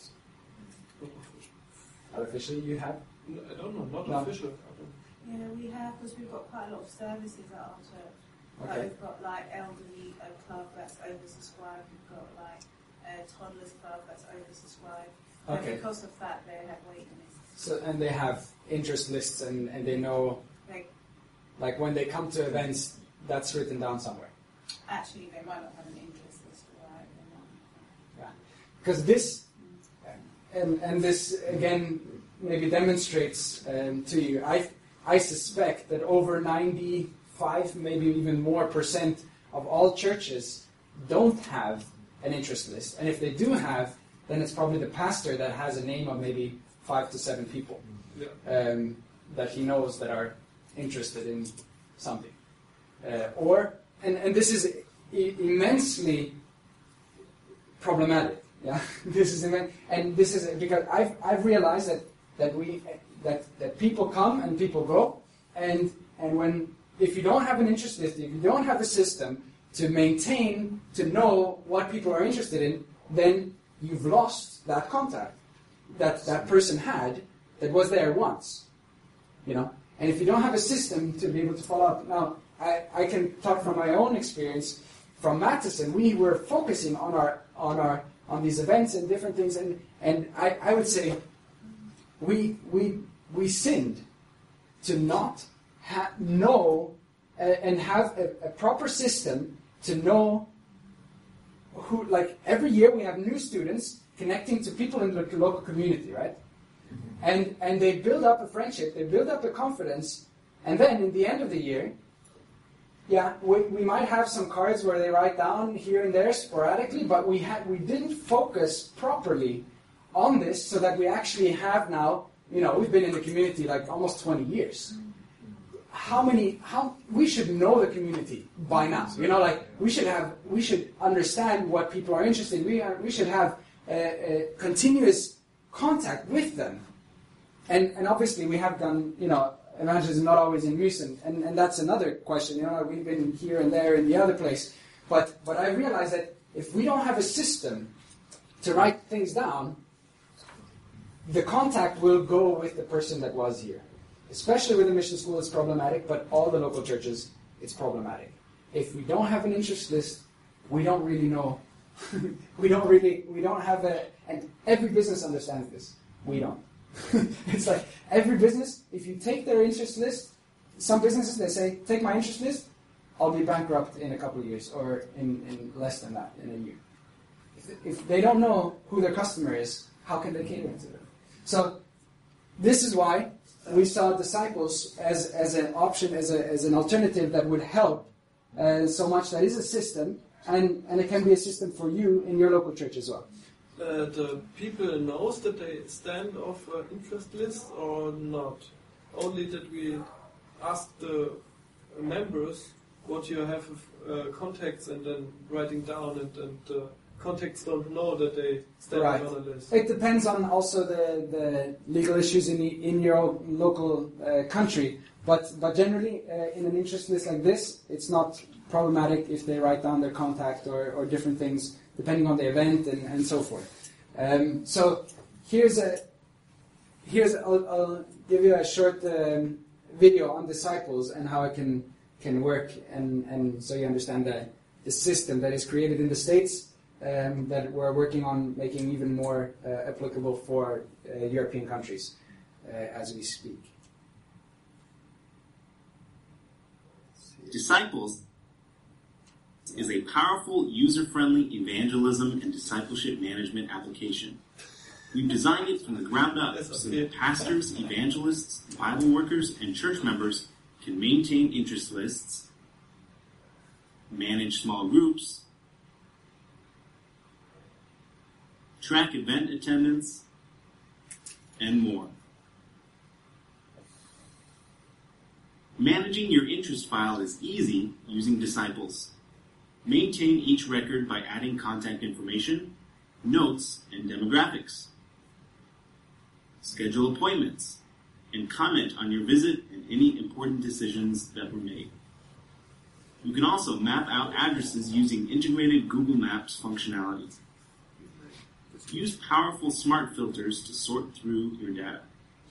Unofficially, you have? I don't know, not official. Yeah, we have, because we've got quite a lot of services at our church. Okay. Like we've got elderly club that's oversubscribed. We've got toddlers club that's oversubscribed. Okay. And because of that, they have waiting lists. So, and they have interest lists, and they know, like when they come to events, that's written down somewhere. Actually, they might not have an interest list, right? Yeah, because this, and this again maybe demonstrates to you. I suspect that over 95, maybe even more % of all churches don't have an interest list, and if they do have, then it's probably the pastor that has a name of maybe 5 to 7 people that he knows that are interested in something, and this is immensely problematic. Yeah, this is because I've realized that people come and people go, and if you don't have an interest list, if you don't have a system to maintain, to know what people are interested in, then you've lost that contact that person had that was there once, And if you don't have a system to be able to follow up, now I can talk from my own experience from Matheson. We were focusing on these events and different things, and I would say we sinned to not know and have a proper system to know who. Like every year we have new students connecting to people in the local community, right? And they build up a friendship, they build up a confidence, and then in the end of the year, we might have some cards where they write down here and there sporadically, but we didn't focus properly on this so that we actually have now, we've been in the community like almost 20 years. We should know the community by now. We should understand what people are interested in. We should have a continuous contact with them. And obviously we have done, evangelism not always in Mysen, and that's another question. We've been here and there in the other place. But I realize that if we don't have a system to write things down, the contact will go with the person that was here. Especially with the mission school, it's problematic, but all the local churches, it's problematic. If we don't have an interest list, we don't really know. we don't have and every business understands this. We don't. It's like every business, if you take their interest list, some businesses, they say, take my interest list, I'll be bankrupt in a couple of years, or in less than that, in a year. If they don't know who their customer is, how can they cater to them? So this is why we saw disciples as an option, as an alternative that would help so much. That is a system, and it can be a system for you in your local church as well. The people knows that they stand off interest list or not? Only that we ask the members what you have contacts and then writing down and contacts don't know that they stand on a list. It depends on also the legal issues in your local country. But generally, in an interest list like this, it's not problematic if they write down their contact or different things, depending on the event and so forth. So I'll give you a short video on disciples and how it can work, and so you understand the system that is created in the States that we're working on making even more applicable for European countries as we speak. Disciples is a powerful, user-friendly evangelism and discipleship management application. We've designed it from the ground up so that pastors, evangelists, Bible workers, and church members can maintain interest lists, manage small groups, track event attendance, and more. Managing your interest file is easy using Disciples. Maintain each record by adding contact information, notes, and demographics. Schedule appointments, and comment on your visit and any important decisions that were made. You can also map out addresses using integrated Google Maps functionality. Use powerful smart filters to sort through your data.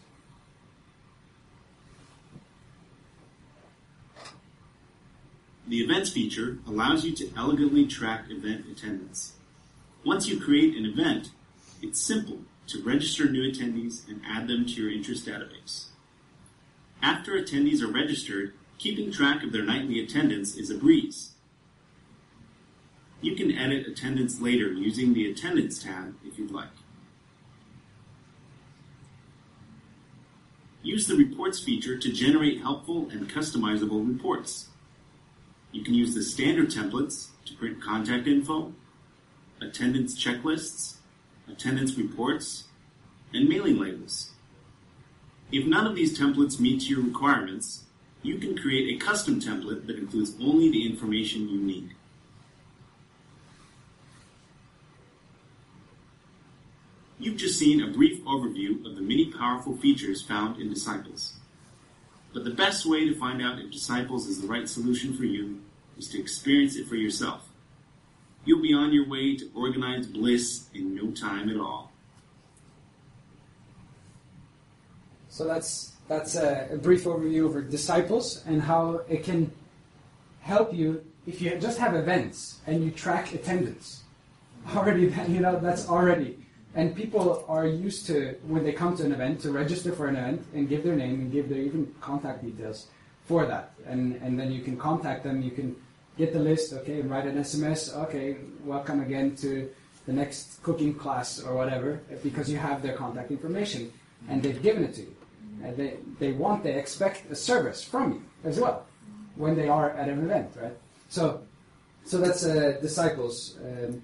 The Events feature allows you to elegantly track event attendance. Once you create an event, it's simple to register new attendees and add them to your interest database. After attendees are registered, keeping track of their nightly attendance is a breeze. You can edit attendance later using the Attendance tab if you'd like. Use the Reports feature to generate helpful and customizable reports. You can use the standard templates to print contact info, attendance checklists, attendance reports, and mailing labels. If none of these templates meet your requirements, you can create a custom template that includes only the information you need. You've just seen a brief overview of the many powerful features found in Disciples. But the best way to find out if Disciples is the right solution for you is to experience it for yourself. You'll be on your way to organized bliss in no time at all. So that's a brief overview over Disciples and how it can help you if you just have events and you track attendance. Already, that's already. And people are used to, when they come to an event, to register for an event and give their name and give their even contact details for that. And then you can contact them, you can get the list, okay, and write an SMS, okay, welcome again to the next cooking class or whatever, because you have their contact information and they've given it to you. And they expect a service from you as well when they are at an event, right? So that's Disciples.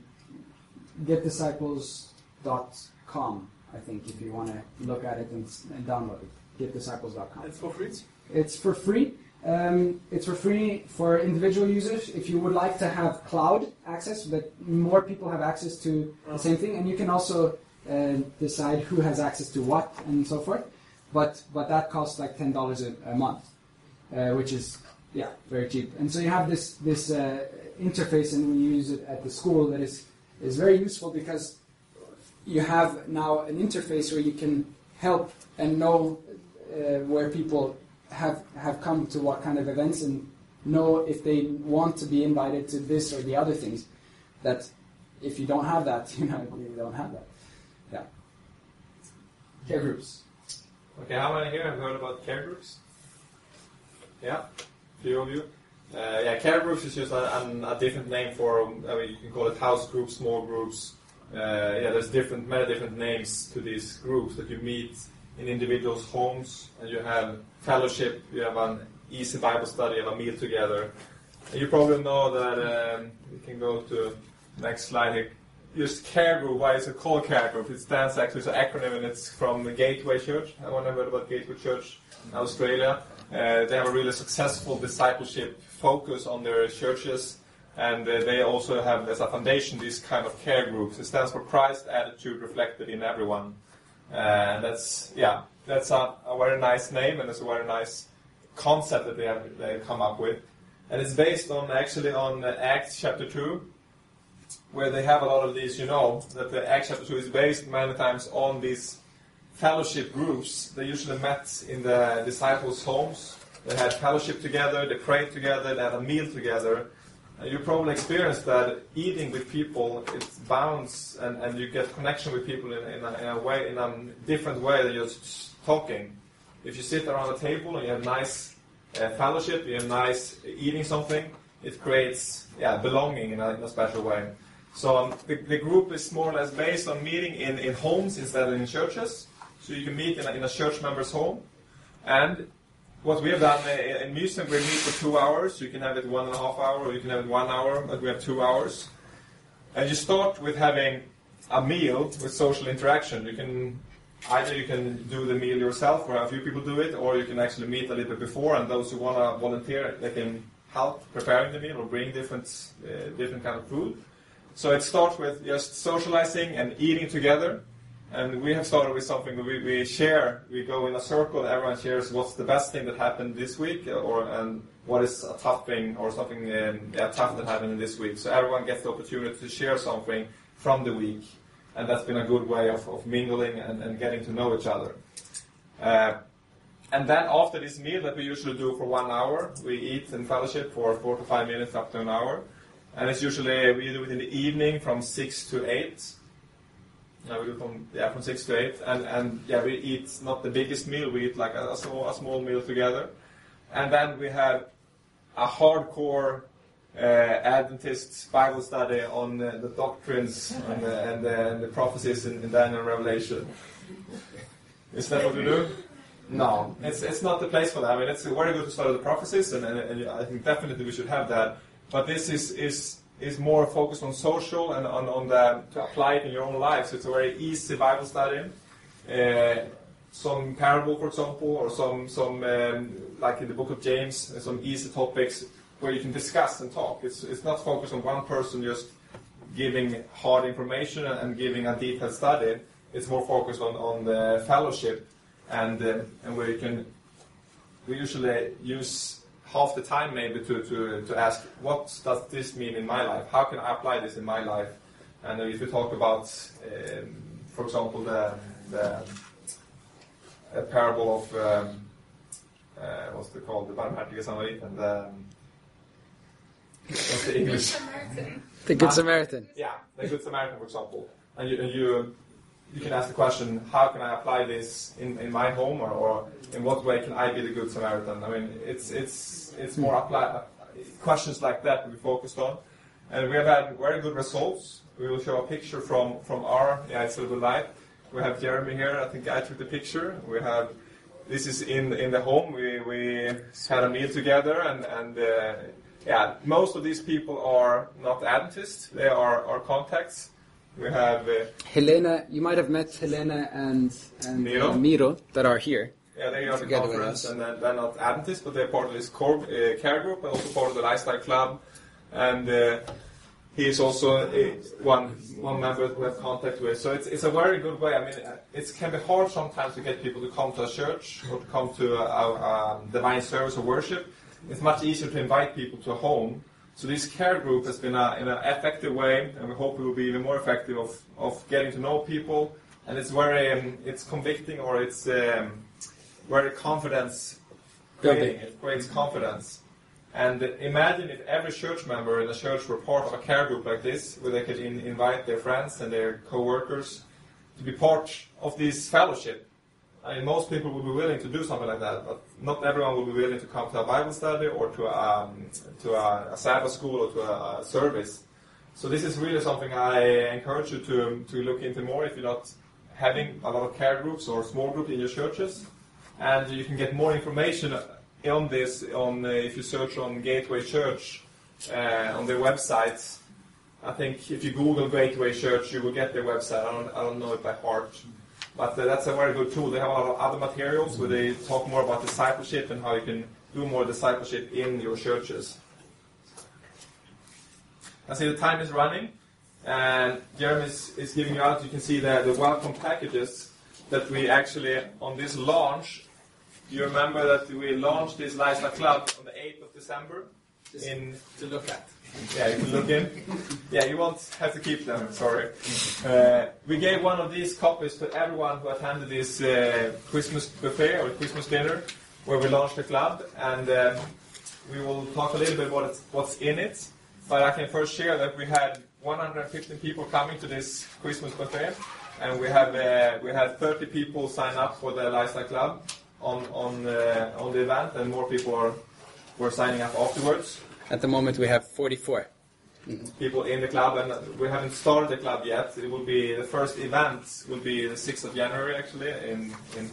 GetDisciples.com, I think, if you want to look at it and download it. GetDisciples.com. It's for free? It's for free. It's for free for individual users. If you would like to have cloud access, that more people have access to the same thing, and you can also decide who has access to what and so forth. But that costs like $10 a month, which is very cheap. And so you have this interface, and we use it at the school that is very useful because you have now an interface where you can help and know where people have come to what kind of events and know if they want to be invited to this or the other things. That if you don't have that, you don't have that. Yeah. Care groups. Okay, how many here have heard about care groups? Yeah, a few of you. care groups is just a different name for, you can call it house groups, small groups. There's many different names to these groups that you meet in individuals' homes, and you have fellowship, you have an easy Bible study, you have a meal together. And you probably know that, we can go to next slide here. Just care group, why is it called care group? It stands actually, it's an acronym, and it's from the Gateway Church. I want to heard about Gateway Church in Australia. They have a really successful discipleship focus on their churches, and they also have as a foundation these kind of care groups. It stands for Christ Attitude Reflected in Everyone. That's a very nice name, and it's a very nice concept that they come up with. And it's based on Acts chapter 2, where they have a lot of these, that the Acts chapter 2 is based many times on these fellowship groups. They usually met in the disciples' homes. They had fellowship together, they prayed together, they had a meal together. And you probably experienced that eating with people, it bounds and you get connection with people in a different way than just talking. If you sit around a table and you have nice fellowship, you have nice eating something, it creates belonging in a special way. So the group is more or less based on meeting in homes instead of in churches. So you can meet in a church member's home. And what we have done in Museum, we meet for 2 hours. You can have it 1.5 hours, or you can have it 1 hour, but we have 2 hours. And you start with having a meal with social interaction. You can do the meal yourself, or a few people do it, or you can actually meet a little bit before, and those who want to volunteer, they can help preparing the meal or bring different kind of food. So it starts with just socializing and eating together. And we have started with something that we share. We go in a circle, and everyone shares what's the best thing that happened this week, and what is a tough thing or something tough that happened this week. So everyone gets the opportunity to share something from the week, and that's been a good way of mingling and getting to know each other. And then after this meal that we usually do for 1 hour, we eat in fellowship for 4 to 5 minutes up to an hour. And it's usually, we do it in the evening from 6 to 8. We do from 6 to 8. And we eat not the biggest meal, we eat like a small meal together. And then we have a hardcore Adventist Bible study on the doctrines and the prophecies in Daniel and Revelation. Is that what we do? No, it's not the place for that. I mean, it's very good to study the prophecies, and I think definitely we should have that. But this is more focused on social and on to apply it in your own life. So it's a very easy Bible study. Some parable, for example, or some like in the book of James, some easy topics where you can discuss and talk. It's not focused on one person just giving hard information and giving a detailed study. It's more focused on the fellowship and where we usually use half the time maybe to ask, what does this mean in my life? How can I apply this in my life? And if you talk about, for example, the parable of what's it called, the barmhärtige Samaritan, what's the English? The Good Samaritan. Yeah, the Good Samaritan, for example. And you can ask the question, how can I apply this in my home, or in what way can I be the Good Samaritan? I mean, it's more questions like that we focused on. And we have had very good results. We will show a picture from our Silver Light. We have Jeremy here. I think I took the picture. This is in the home. We had a meal together, and most of these people are not Adventists. They are our contacts. We have Helena. You might have met Helena and Miro that are here. Yeah, they are the conference, and they're not Adventists, but they're part of this care group, and also part of the Lifestyle Club. And he is also one member that we have contact with. So it's a very good way. I mean, it can be hard sometimes to get people to come to a church or to come to a divine service or worship. It's much easier to invite people to a home. So this care group has been in an effective way, and we hope it will be even more effective of getting to know people. And it's very, it's convicting, or it's very confidence creating. It creates confidence. And imagine if every church member in a church were part of a care group like this, where they could invite their friends and their co-workers to be part of this fellowship. I mean, most people will be willing to do something like that, but not everyone will be willing to come to a Bible study or to a Sabbath school or to a service. So this is really something I encourage you to look into more if you're not having a lot of care groups or small groups in your churches. And you can get more information on this if you search on Gateway Church on their website. I think if you Google Gateway Church, you will get their website. I don't know it by heart. But that's a very good tool. They have a lot of other materials where they talk more about discipleship and how you can do more discipleship in your churches. I see the time is running, and Jeremy is giving you out. You can see the welcome packages that we actually, on this launch, you remember that we launched this Lifestyle Club on the 8th of December? To look at. Yeah, you can look in. Yeah, you won't have to keep them, sorry. We gave one of these copies to everyone who attended this Christmas buffet or Christmas dinner where we launched the club, and we will talk a little bit about what's in it. But I can first share that we had 115 people coming to this Christmas buffet, and we had 30 people sign up for the Lifestyle Club on the event, and more people were signing up afterwards. At the moment, we have 44 people in the club, and we haven't started the club yet. It will be the first event will be the 6th of January, actually, in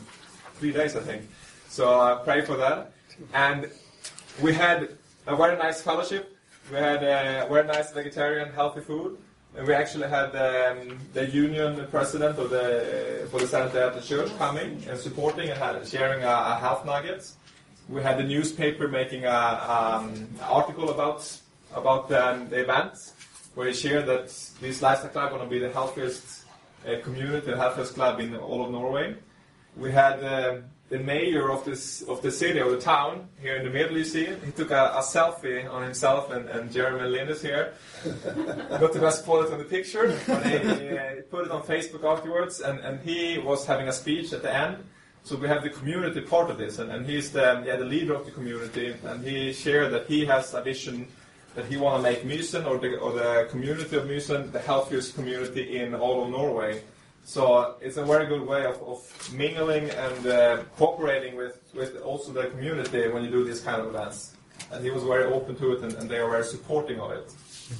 3 days, I think. So pray for that. And we had a very nice fellowship. We had very nice vegetarian, healthy food. And we actually had the union president for the Seventh Day Adventist Church coming and supporting and sharing a health nuggets. We had the newspaper making an article about the event, where he shared that this Lifestyle Club is going to be the healthiest community, the healthiest club in all of Norway. We had the mayor of the city, or the town, here in the middle, you see. He took a selfie on himself and Jeremy and Linus here. Got the best quality on the picture. But he put it on Facebook afterwards, and he was having a speech at the end. So we have the community part of this, and he's the leader of the community, and he shared that he has a vision that he want to make Mysen, or the community of Mysen, the healthiest community in all of Norway. So it's a very good way of mingling and cooperating with also the community when you do these kind of events. And he was very open to it, and they are very supporting of it.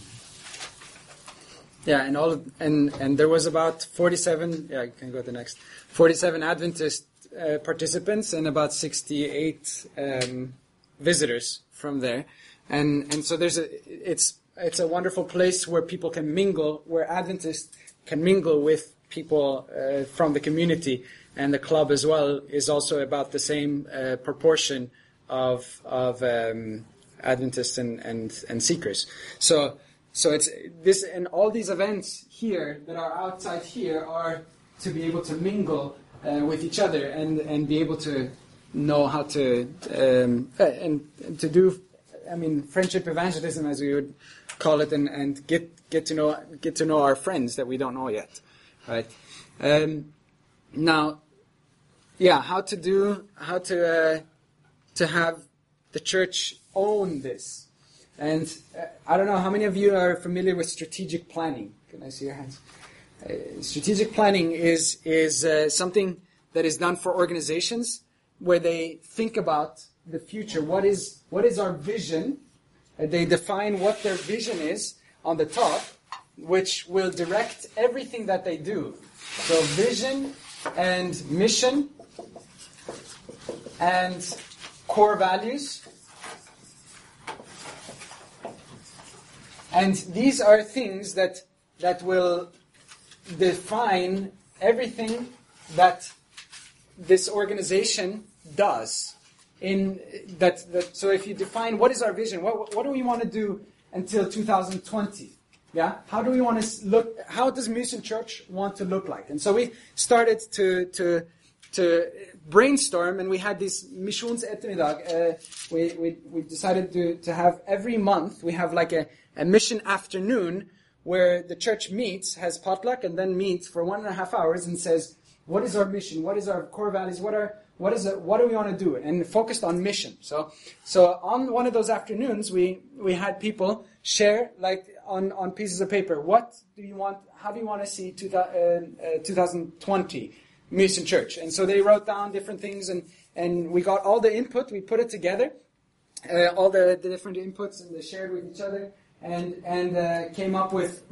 Yeah, and there was about 47. Yeah, you can go to the next. 47 Adventist participants and about 68 visitors from there, and so it's a wonderful place where people can mingle, where Adventists can mingle with people from the community, and the club as well is also about the same proportion of Adventists and seekers. So it's this, and all these events here that are outside here are to be able to mingle with each other and be able to know how to and to do, I mean, friendship evangelism, as we would call it, and get to know our friends that we don't know yet, right? Now, yeah, how to have the church own this, and I don't know how many of you are familiar with strategic planning. Can I see your hands? Strategic planning is something that is done for organizations where they think about the future. What is our vision? They define what their vision is on the top, which will direct everything that they do. So vision and mission and core values. And these are things that will define everything that this organization does. So if you define what is our vision, what do we want to do until 2020? Yeah, how do we want to look? How does Mysen Church want to look like? And so we started to brainstorm, and we had this misjonsettermiddag. We decided to have every month we have like a mission afternoon where the church meets, has potluck, and then meets for 1.5 hours and says, what is our mission? What is our core values? What do we want to do? And focused on mission. So on one of those afternoons, we had people share, like on pieces of paper, what do you want? How do you want to see 2020? Mission Church. And so they wrote down different things, and we got all the input, we put it together, all the different inputs, and they shared with each other, and came up with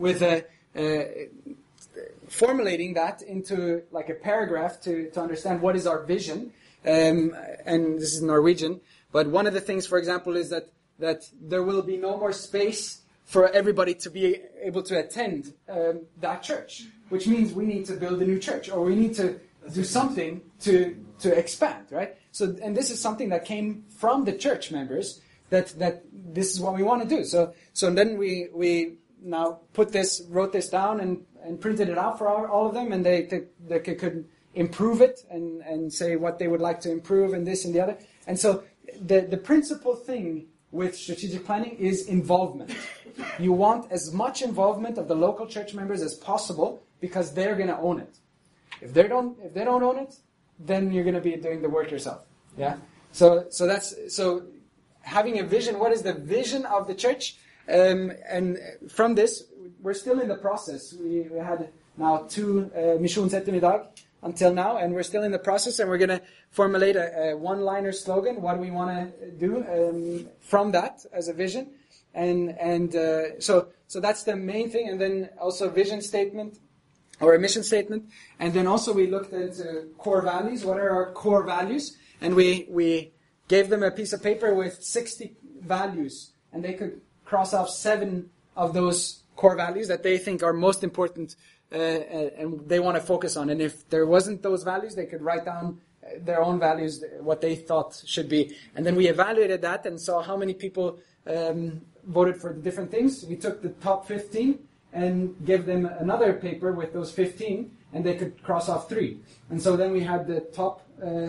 formulating that into like a paragraph to understand what is our vision. And this is Norwegian. But one of the things, for example, is that there will be no more space for everybody to be able to attend that church, which means we need to build a new church, or we need to do something to expand, right? So, and this is something that came from the church members, that this is what we want to do. So then we now wrote this down and printed it out for all of them, and they could improve it and say what they would like to improve and this and the other. And so the principal thing with strategic planning is involvement. You want as much involvement of the local church members as possible, because they're going to own it. If they don't own it, then you're going to be doing the work yourself. Yeah. So having a vision. What is the vision of the church? And from this, we're still in the process. We had now 2 Misjonsettermiddag until now, and we're still in the process, and we're going to formulate a one-liner slogan. What do we want to do from that as a vision? And so that's the main thing. And then also vision statement or a mission statement. And then also we looked into core values. What are our core values? And we gave them a piece of paper with 60 values, and they could cross off 7 of those core values that they think are most important and they want to focus on. And if there wasn't those values, they could write down their own values, what they thought should be. And then we evaluated that and saw how many people voted for the different things. We took the top 15 and gave them another paper with those 15, and they could cross off 3. And so then we had the top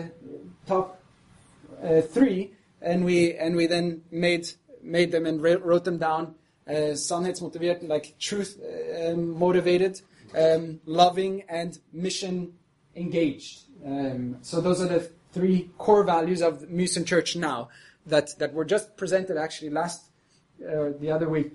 3, and we then made them and wrote them down. Sannhetsmotivert, like truth motivated, loving, and mission engaged. So those are the 3 core values of Mysen Church now that were just presented actually the other week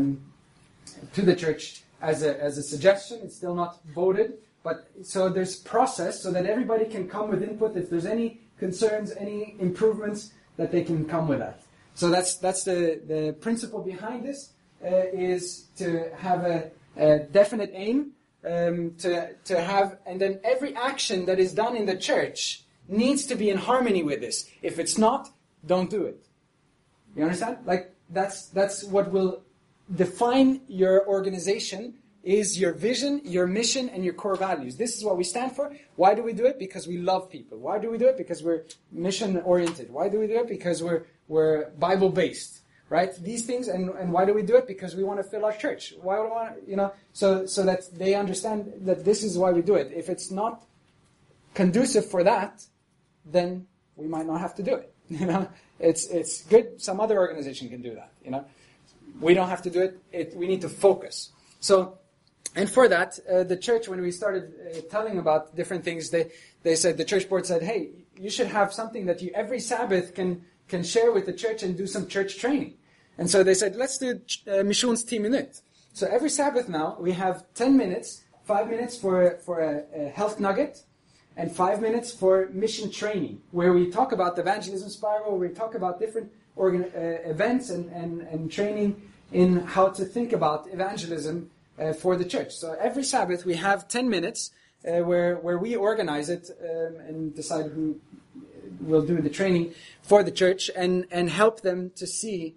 to the church as a suggestion. It's still not voted, but so there's process so that everybody can come with input. If there's any concerns, any improvements, that they can come with that. So that's the principle behind this, is to have a definite aim, to have, and then every action that is done in the church needs to be in harmony with this. If it's not, don't do it. You understand? Like that's what will define your organization, is your vision, your mission, and your core values. This is what we stand for. Why do we do it? Because we love people. Why do we do it? Because we're mission-oriented. Why do we do it? Because we're Bible-based, right? These things, and why do we do it? Because we want to fill our church. Why do we want, so that they understand that this is why we do it. If it's not conducive for that, then we might not have to do it. It's good. Some other organization can do that. We don't have to do it. We need to focus. So, and for that, the church, when we started telling about different things, they said, the church board said, hey, you should have something that you every Sabbath can share with the church and do some church training. And so they said, let's do Missions 10 minutes. So every Sabbath now, we have 10 minutes, 5 minutes for a health nugget, and 5 minutes for mission training, where we talk about the evangelism spiral, where we talk about different events and training in how to think about evangelism for the church. So every Sabbath we have 10 minutes where we organize it and decide who will do the training for the church and help them to see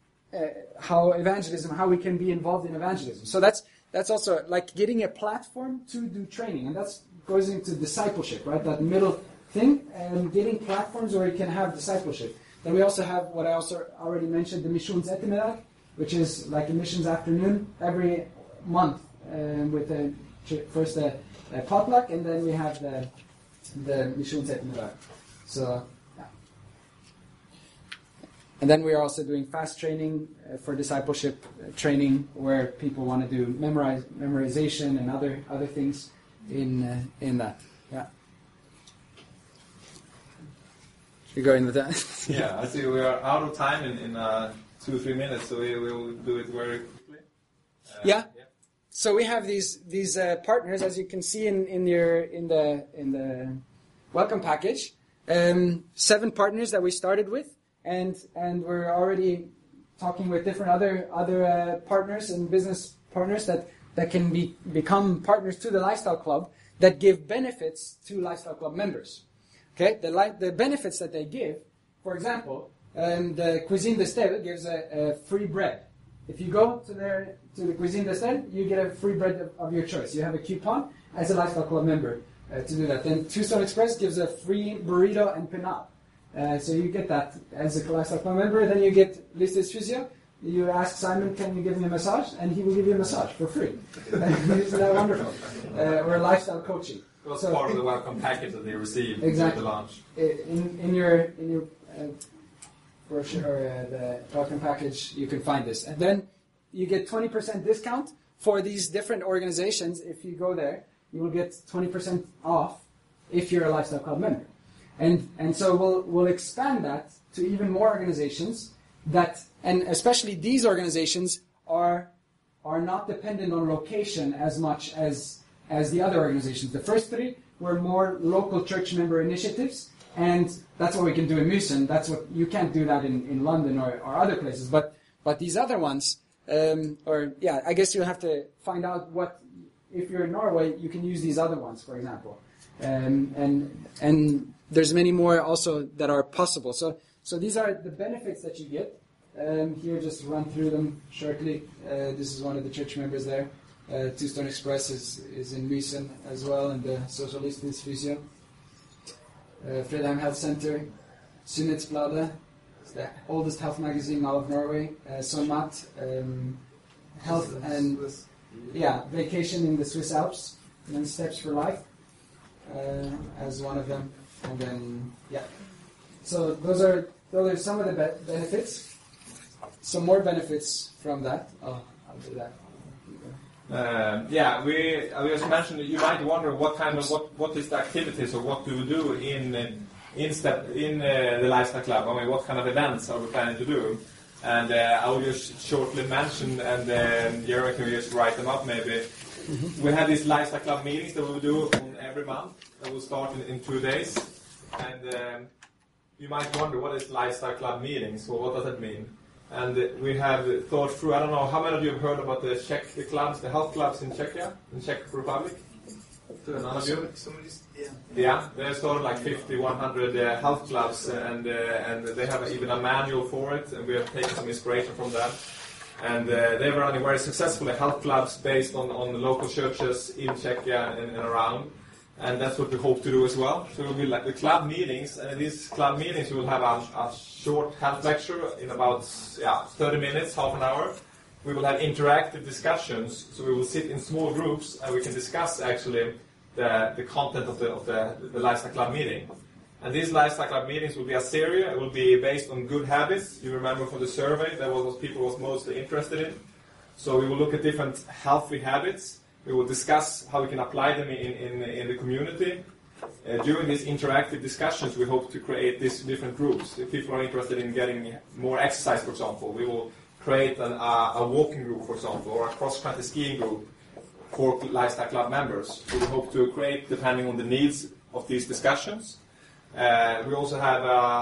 how we can be involved in evangelism. So that's also like getting a platform to do training, and that's goes into discipleship, right? That middle thing, and getting platforms where you can have discipleship. Then we also have what I also already mentioned, the Misjonsettermiddag, which is like a missions afternoon every month, with first a potluck, and then we have the Misjonsettermiddag. So, yeah. And then we are also doing fast training for discipleship training, where people want to do memorization and other things in that. Yeah. You go into that. Yeah, I see we are out of time in 2 or 3 minutes, so we will do it very quickly. Yeah. so we have these partners, as you can see in the welcome package. 7 partners that we started with, and we're already talking with different other partners and business partners that can become partners to the Lifestyle Club that give benefits to Lifestyle Club members. Okay, the benefits that they give, for example, the Cuisine d'Estelle gives a free bread. If you go to the Cuisine d'Estelle, you get a free bread of your choice. You have a coupon as a Lifestyle Club member to do that. Then Two Stone Express gives a free burrito and penal. So you get that as a Lifestyle Club member. Then you get Listes Physio. You ask Simon, can you give me a massage? And he will give you a massage for free. Isn't that wonderful? Or lifestyle coaching. That's part of the welcome package that they receive exactly. at the launch. In your brochure or the welcome package, you can find this. And then you get 20% discount for these different organizations. If you go there, you will get 20% off if you're a Lifestyle Club member. And so we'll expand that to even more organizations that, and especially these organizations are not dependent on location as much as the other organizations. The first 3 were more local church member initiatives, and that's what we can do in Mysen. That's what you can't do that in London or other places. But these other ones, I guess you'll have to find out what, if you're in Norway, you can use these other ones, for example. And there's many more also that are possible. So these are the benefits that you get. Here, just run through them shortly. This is one of the church members there. Two Stone Express is in Mysen as well, and the Socialistisk Physio. Fredheim Health Center, Sunnhetsbladet, it's the oldest health magazine in all of Norway. Sonmat, health and vacation in the Swiss Alps, and then Steps for Life as one of them, and then So those are some of the benefits. Some more benefits from that. I'll do that. We just mentioned that you might wonder what is the activities or what do we do in the Lifestyle Club. I mean, what kind of events are we planning to do? And I will just shortly mention, and Jörgen can just write them up maybe. Mm-hmm. We have these Lifestyle Club meetings that we will do on every month. That will start in 2 days. And you might wonder, what is Lifestyle Club meetings? Well, what does that mean? And we have thought through, I don't know, how many of you have heard about the health clubs in Czechia, in Czech Republic? None of you? Yeah, they started like 50, 100 health clubs, and they have even a manual for it, and we have taken some inspiration from that. And they were running very successfully health clubs based on the local churches in Czechia and around. And that's what we hope to do as well. So it will be like the club meetings, and in these club meetings we will have a short health lecture in about 30 minutes, half an hour. We will have interactive discussions, so we will sit in small groups and we can discuss actually the content of the Lifestyle Club meeting. And these Lifestyle Club meetings will be a series. It will be based on good habits. You remember from the survey that was what people was mostly interested in. So we will look at different healthy habits. We will discuss how we can apply them in the community. During these interactive discussions, we hope to create these different groups. If people are interested in getting more exercise, for example, we will create a walking group, for example, or a cross-country skiing group for Lifestyle Club members. We hope to create depending on the needs of these discussions. We also have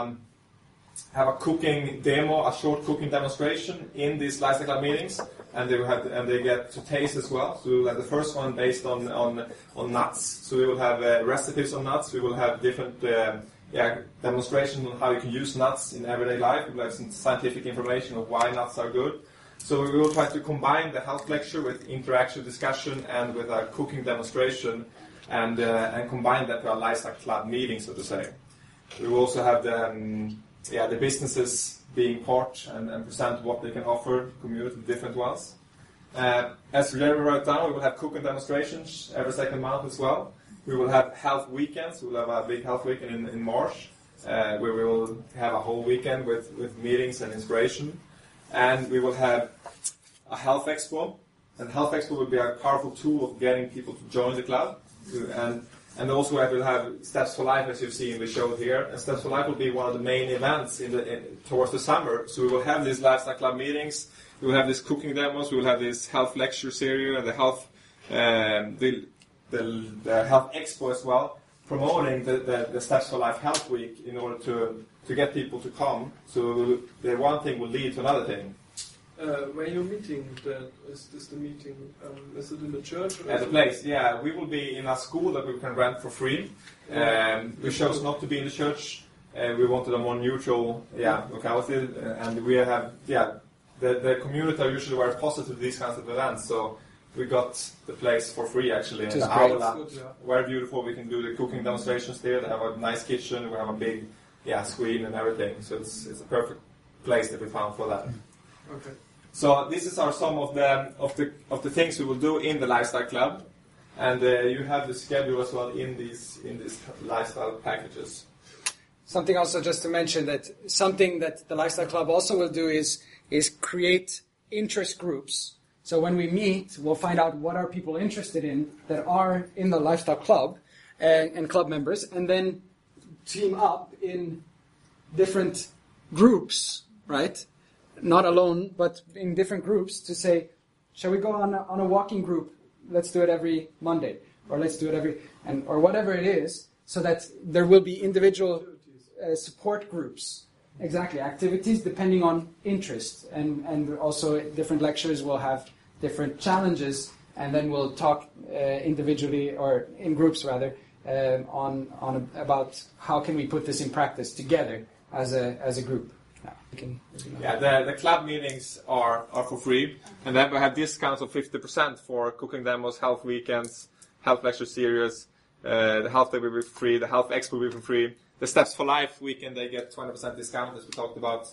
a cooking demo, a short cooking demonstration in these Lifestyle Club meetings. And they get to taste as well. So we will have the first one based on nuts. So we will have recipes on nuts. We will have different demonstrations on how you can use nuts in everyday life. We will have some scientific information of why nuts are good. So we will try to combine the health lecture with interactive discussion and with a cooking demonstration, and combine that to our Lifestyle Club meeting, so to say. We will also have the businesses being part and present what they can offer the community, different ones. As Jeremy wrote down, we will have cooking demonstrations every second month as well. We will have health weekends. We will have a big health weekend in March, where we will have a whole weekend with meetings and inspiration. And we will have a health expo. And health expo will be a powerful tool of getting people to join the club. And And also we will have Steps for Life, as you've seen, we showed here. And Steps for Life will be one of the main events towards the summer. So we will have these Lifestyle Club meetings, we will have these cooking demos, we will have this health lecture series, and the health health expo as well, promoting the Steps for Life Health Week in order to get people to come. So the one thing will lead to another thing. Where you're meeting, is this the meeting? Is it in the church? At the place, yeah. We will be in a school that we can rent for free. We chose not to be in the church. We wanted a more neutral, locality, and we have, the community are usually very positive to these kinds of events. So we got the place for free actually. Which is great. Very beautiful. We can do the cooking demonstrations there. They have a nice kitchen. We have a big, screen and everything. So it's a perfect place that we found for that. Okay. So this are some of the things we will do in the Lifestyle Club, and you have the schedule as well in these lifestyle packages. Something also just to mention that something that the Lifestyle Club also will do is create interest groups. So when we meet, we'll find out what are people interested in that are in the Lifestyle Club and club members, and then team up in different groups, right? Not alone, but in different groups to say, shall we go on a walking group? Let's do it every Monday, or let's do it or whatever it is, so that there will be individual support groups. Exactly, activities depending on interest, and also different lectures will have different challenges, and then we'll talk individually or in groups rather on about how can we put this in practice together as a group. The club meetings are for free, and then we have discounts of 50% for cooking demos, health weekends, health lecture series. The health day will be free. The health expo will be free. The Steps for Life weekend they get 20% discount, as we talked about.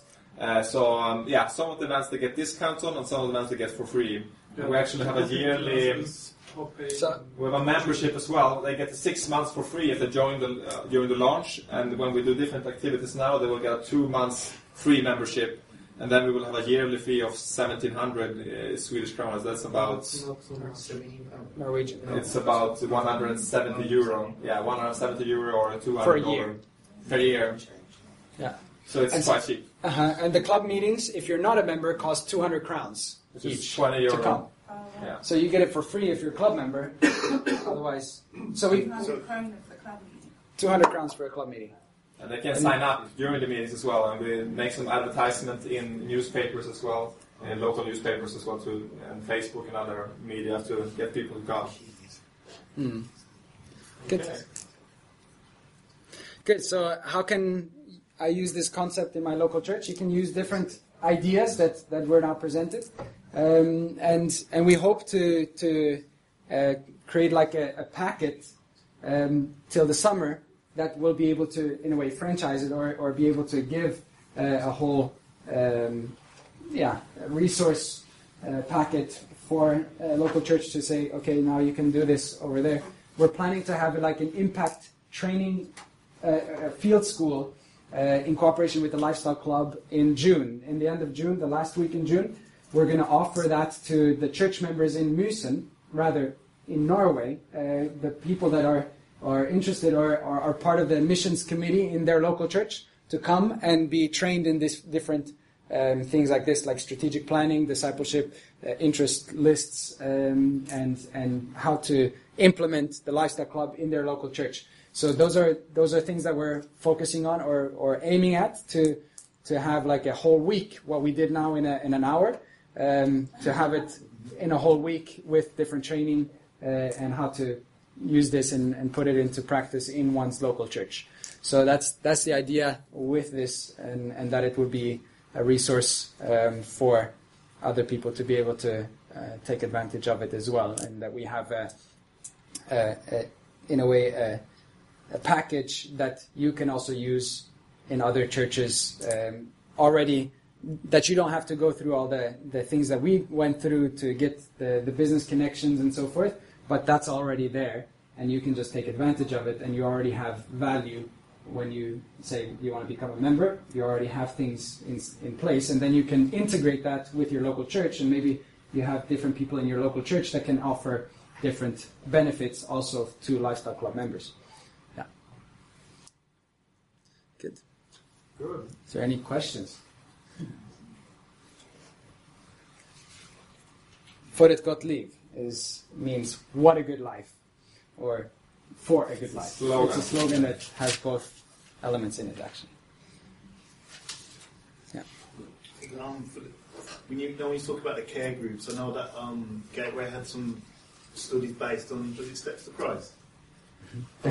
Some of the events they get discounts on, and some of the events they get for free. Yeah. We actually have a yearly. We have a membership as well. They get 6 months for free if they join during the launch. And when we do different activities now, they will get a 2 months free membership. And then we will have a yearly fee of 1,700 Swedish kronor. That's about Norwegian. It's about 170 euro. Yeah, 170 euro or $200 per year. Per year. Yeah. So it's quite cheap. And the club meetings, if you're not a member, cost 200 crowns each to come. Yeah. So you get it for free if you're a club member. Otherwise, 200 crowns for the club meeting. 200 crowns for a club meeting. And they can sign up during the meetings as well, and we make some advertisement in newspapers as well, in local newspapers as well, too, and Facebook and other media to get people to come. Good. Okay. Good. So how can I use this concept in my local church? You can use different ideas that were now presented, and we hope to create like a packet till the summer that will be able to, in a way, franchise it or be able to give a whole resource packet for a local church to say, okay, now you can do this over there. We're planning to have like an impact training field school in cooperation with the Lifestyle Club in June. In the end of June, the last week in June, we're going to offer that to the church members in Mysen, rather in Norway, the people that are interested or are part of the missions committee in their local church to come and be trained in this different things like this, like strategic planning, discipleship, interest lists, and how to implement the Lifestyle Club in their local church. So those are things that we're focusing on or aiming at to have like a whole week. What we did now in an hour, to have it in a whole week with different training and how to use this and put it into practice in one's local church. So that's the idea with this, and that it would be a resource for other people to be able to take advantage of it as well, and that we have in a way a package that you can also use in other churches already, that you don't have to go through all the things that we went through to get the business connections and so forth, but that's already there, and you can just take advantage of it, and you already have value when you say you want to become a member. You already have things in place, and then you can integrate that with your local church, and maybe you have different people in your local church that can offer different benefits also to Lifestyle Club members. Yeah. Good. Good. Is there any questions? For ett gott liv means what a good life, or for a good life. It's a slogan that has both elements in it, actually. Yeah. When you talk about the care groups, I know that Gateway had some studies based on the Steps to Christ. They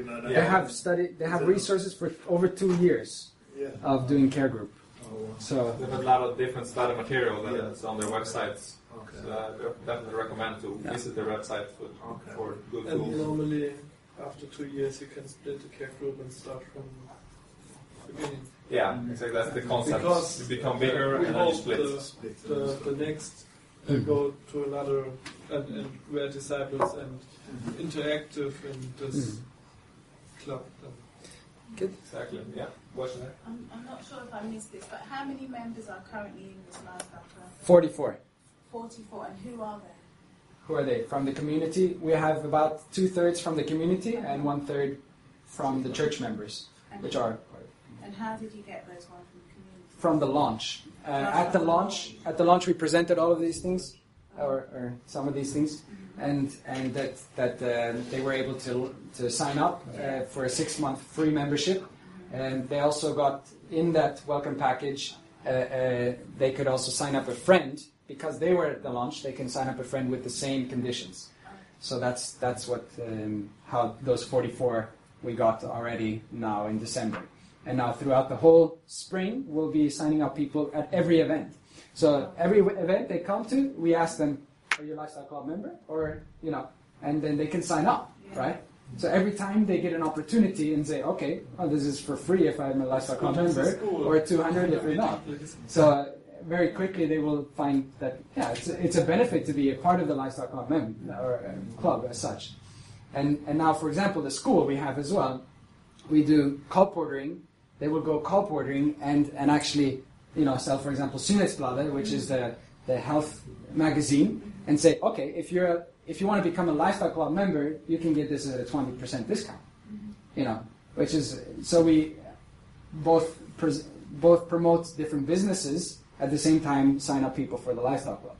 have resources for over 2 years of doing care group. So they have a lot of different study material that's on their websites. Okay. So I definitely recommend to visit their website for good tools. And normally, after 2 years, you can split the care group and start from the beginning. Yeah, exactly. That's the concept. Because you become bigger and then you split. The next go to another and we're disciples and interactive in this club. Good. Exactly. Yeah. What's that? I'm not sure if I missed this, but how many members are currently in this Lifestyle Club? 44. 44, and who are they? Who are they? From the community, we have about 2/3 from the community and 1/3 from the church members, which are. And how did you get those ones from the community? From the launch. At the launch, we presented all of these things, or some of these things, and that they were able to sign up for a 6-month free membership, and they also got in that welcome package. They could also sign up a friend. Because they were at the launch, they can sign up a friend with the same conditions. So that's what how those 44 we got already now in December. And now throughout the whole spring, we'll be signing up people at every event. So every event they come to, we ask them, are you a Lifestyle Club member? Or, and then they can sign up, right? So every time they get an opportunity and say, okay, this is for free if I'm a Lifestyle Club member, or 200 if you're not. So very quickly they will find that, it's a benefit to be a part of the Lifestyle Club club as such. And now, for example, the school we have as well, we do colporteuring. They will go colporteuring and actually, sell, for example, Synhetsbladet, which is the health magazine, and say, okay, if you want to become a Lifestyle Club member, you can get this at a 20% discount. Which is, so we both promote different businesses, at the same time sign up people for the Lifestyle Club.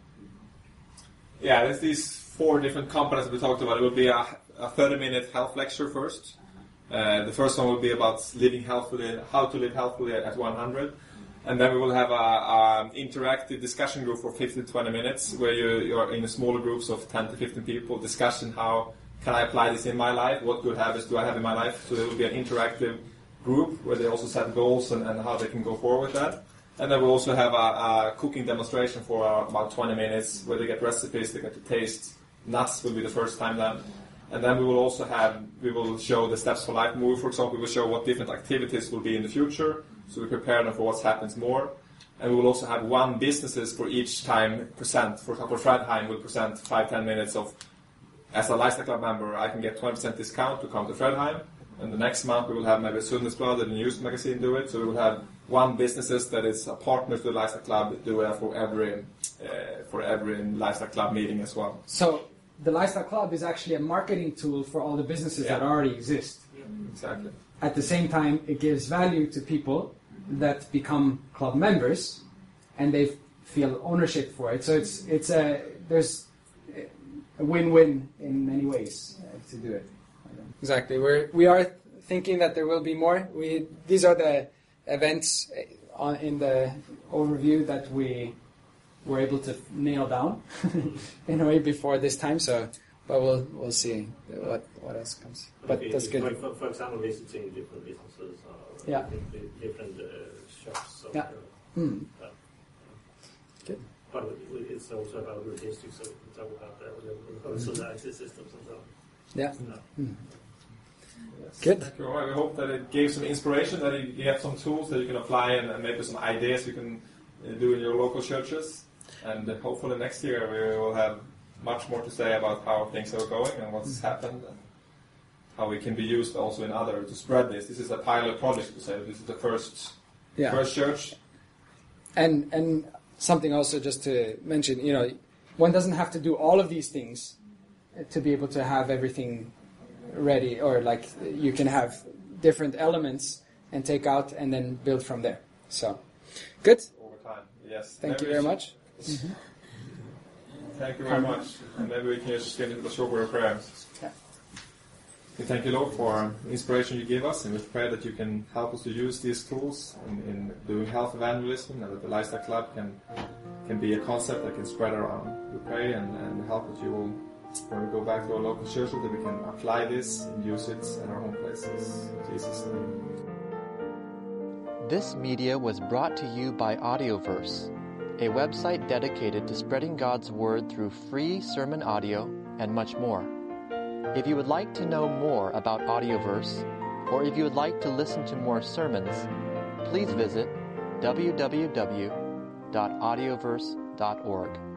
Yeah, there's these 4 different components we talked about. It will be a 30-minute health lecture first. The first one will be about living healthfully, how to live healthfully at 100. And then we will have an interactive discussion group for 15 to 20 minutes where you're in smaller groups of 10 to 15 people discussing how can I apply this in my life, what good habits do I have in my life. So there will be an interactive group where they also set goals and how they can go forward with that. And then we'll also have a cooking demonstration for about 20 minutes where they get recipes, they get to taste. Nuts will be the first time then. And then we will show the Steps for Life movie, for example. We will show what different activities will be in the future, so we prepare them for what happens more. And we will also have 1 businesses for each time present. For example, Fredheim will present 5-10 minutes of, as a Lifestyle Club member, I can get 20% discount to come to Fredheim. And the next month we will have maybe Synhetsbladet, the news magazine, do it. So we will have 1 businesses that is a partner to the Lifestyle Club do it for every Lifestyle Club meeting as well. So the Lifestyle Club is actually a marketing tool for all the businesses that already exist. Exactly. At the same time, it gives value to people that become club members, and they feel ownership for it. So there's a win-win in many ways to do it. Exactly. We are thinking that there will be more. These are the events in the overview that we were able to nail down in a way before this time. So, but we'll see what else comes. But that's good. For example, visiting different businesses or different shops. So good. But it's also about logistics. So we talk about the society systems and so on. Yeah. Yes. Good. We hope that it gave some inspiration, that you have some tools that you can apply and maybe some ideas you can do in your local churches. And hopefully next year we will have much more to say about how things are going and what's happened and how we can be used also in other to spread this. This is a pilot project to say. This is the first church. And something also just to mention, one doesn't have to do all of these things to be able to have everything ready, or like you can have different elements and take out and then build from there. So, good. Over time, yes. Thank you very much. Thank you very much. And maybe we can just get into a short word of prayer. Yeah. We thank you, Lord, for the inspiration you give us, and we pray that you can help us to use these tools in doing health evangelism, and that the Lifestyle Club can be a concept that can spread around. We pray and help that you will, when we go back to our local churches, that we can apply this and use it in our home places. In Jesus' name. This media was brought to you by Audioverse, a website dedicated to spreading God's Word through free sermon audio and much more. If you would like to know more about Audioverse, or if you would like to listen to more sermons, please visit www.audioverse.org.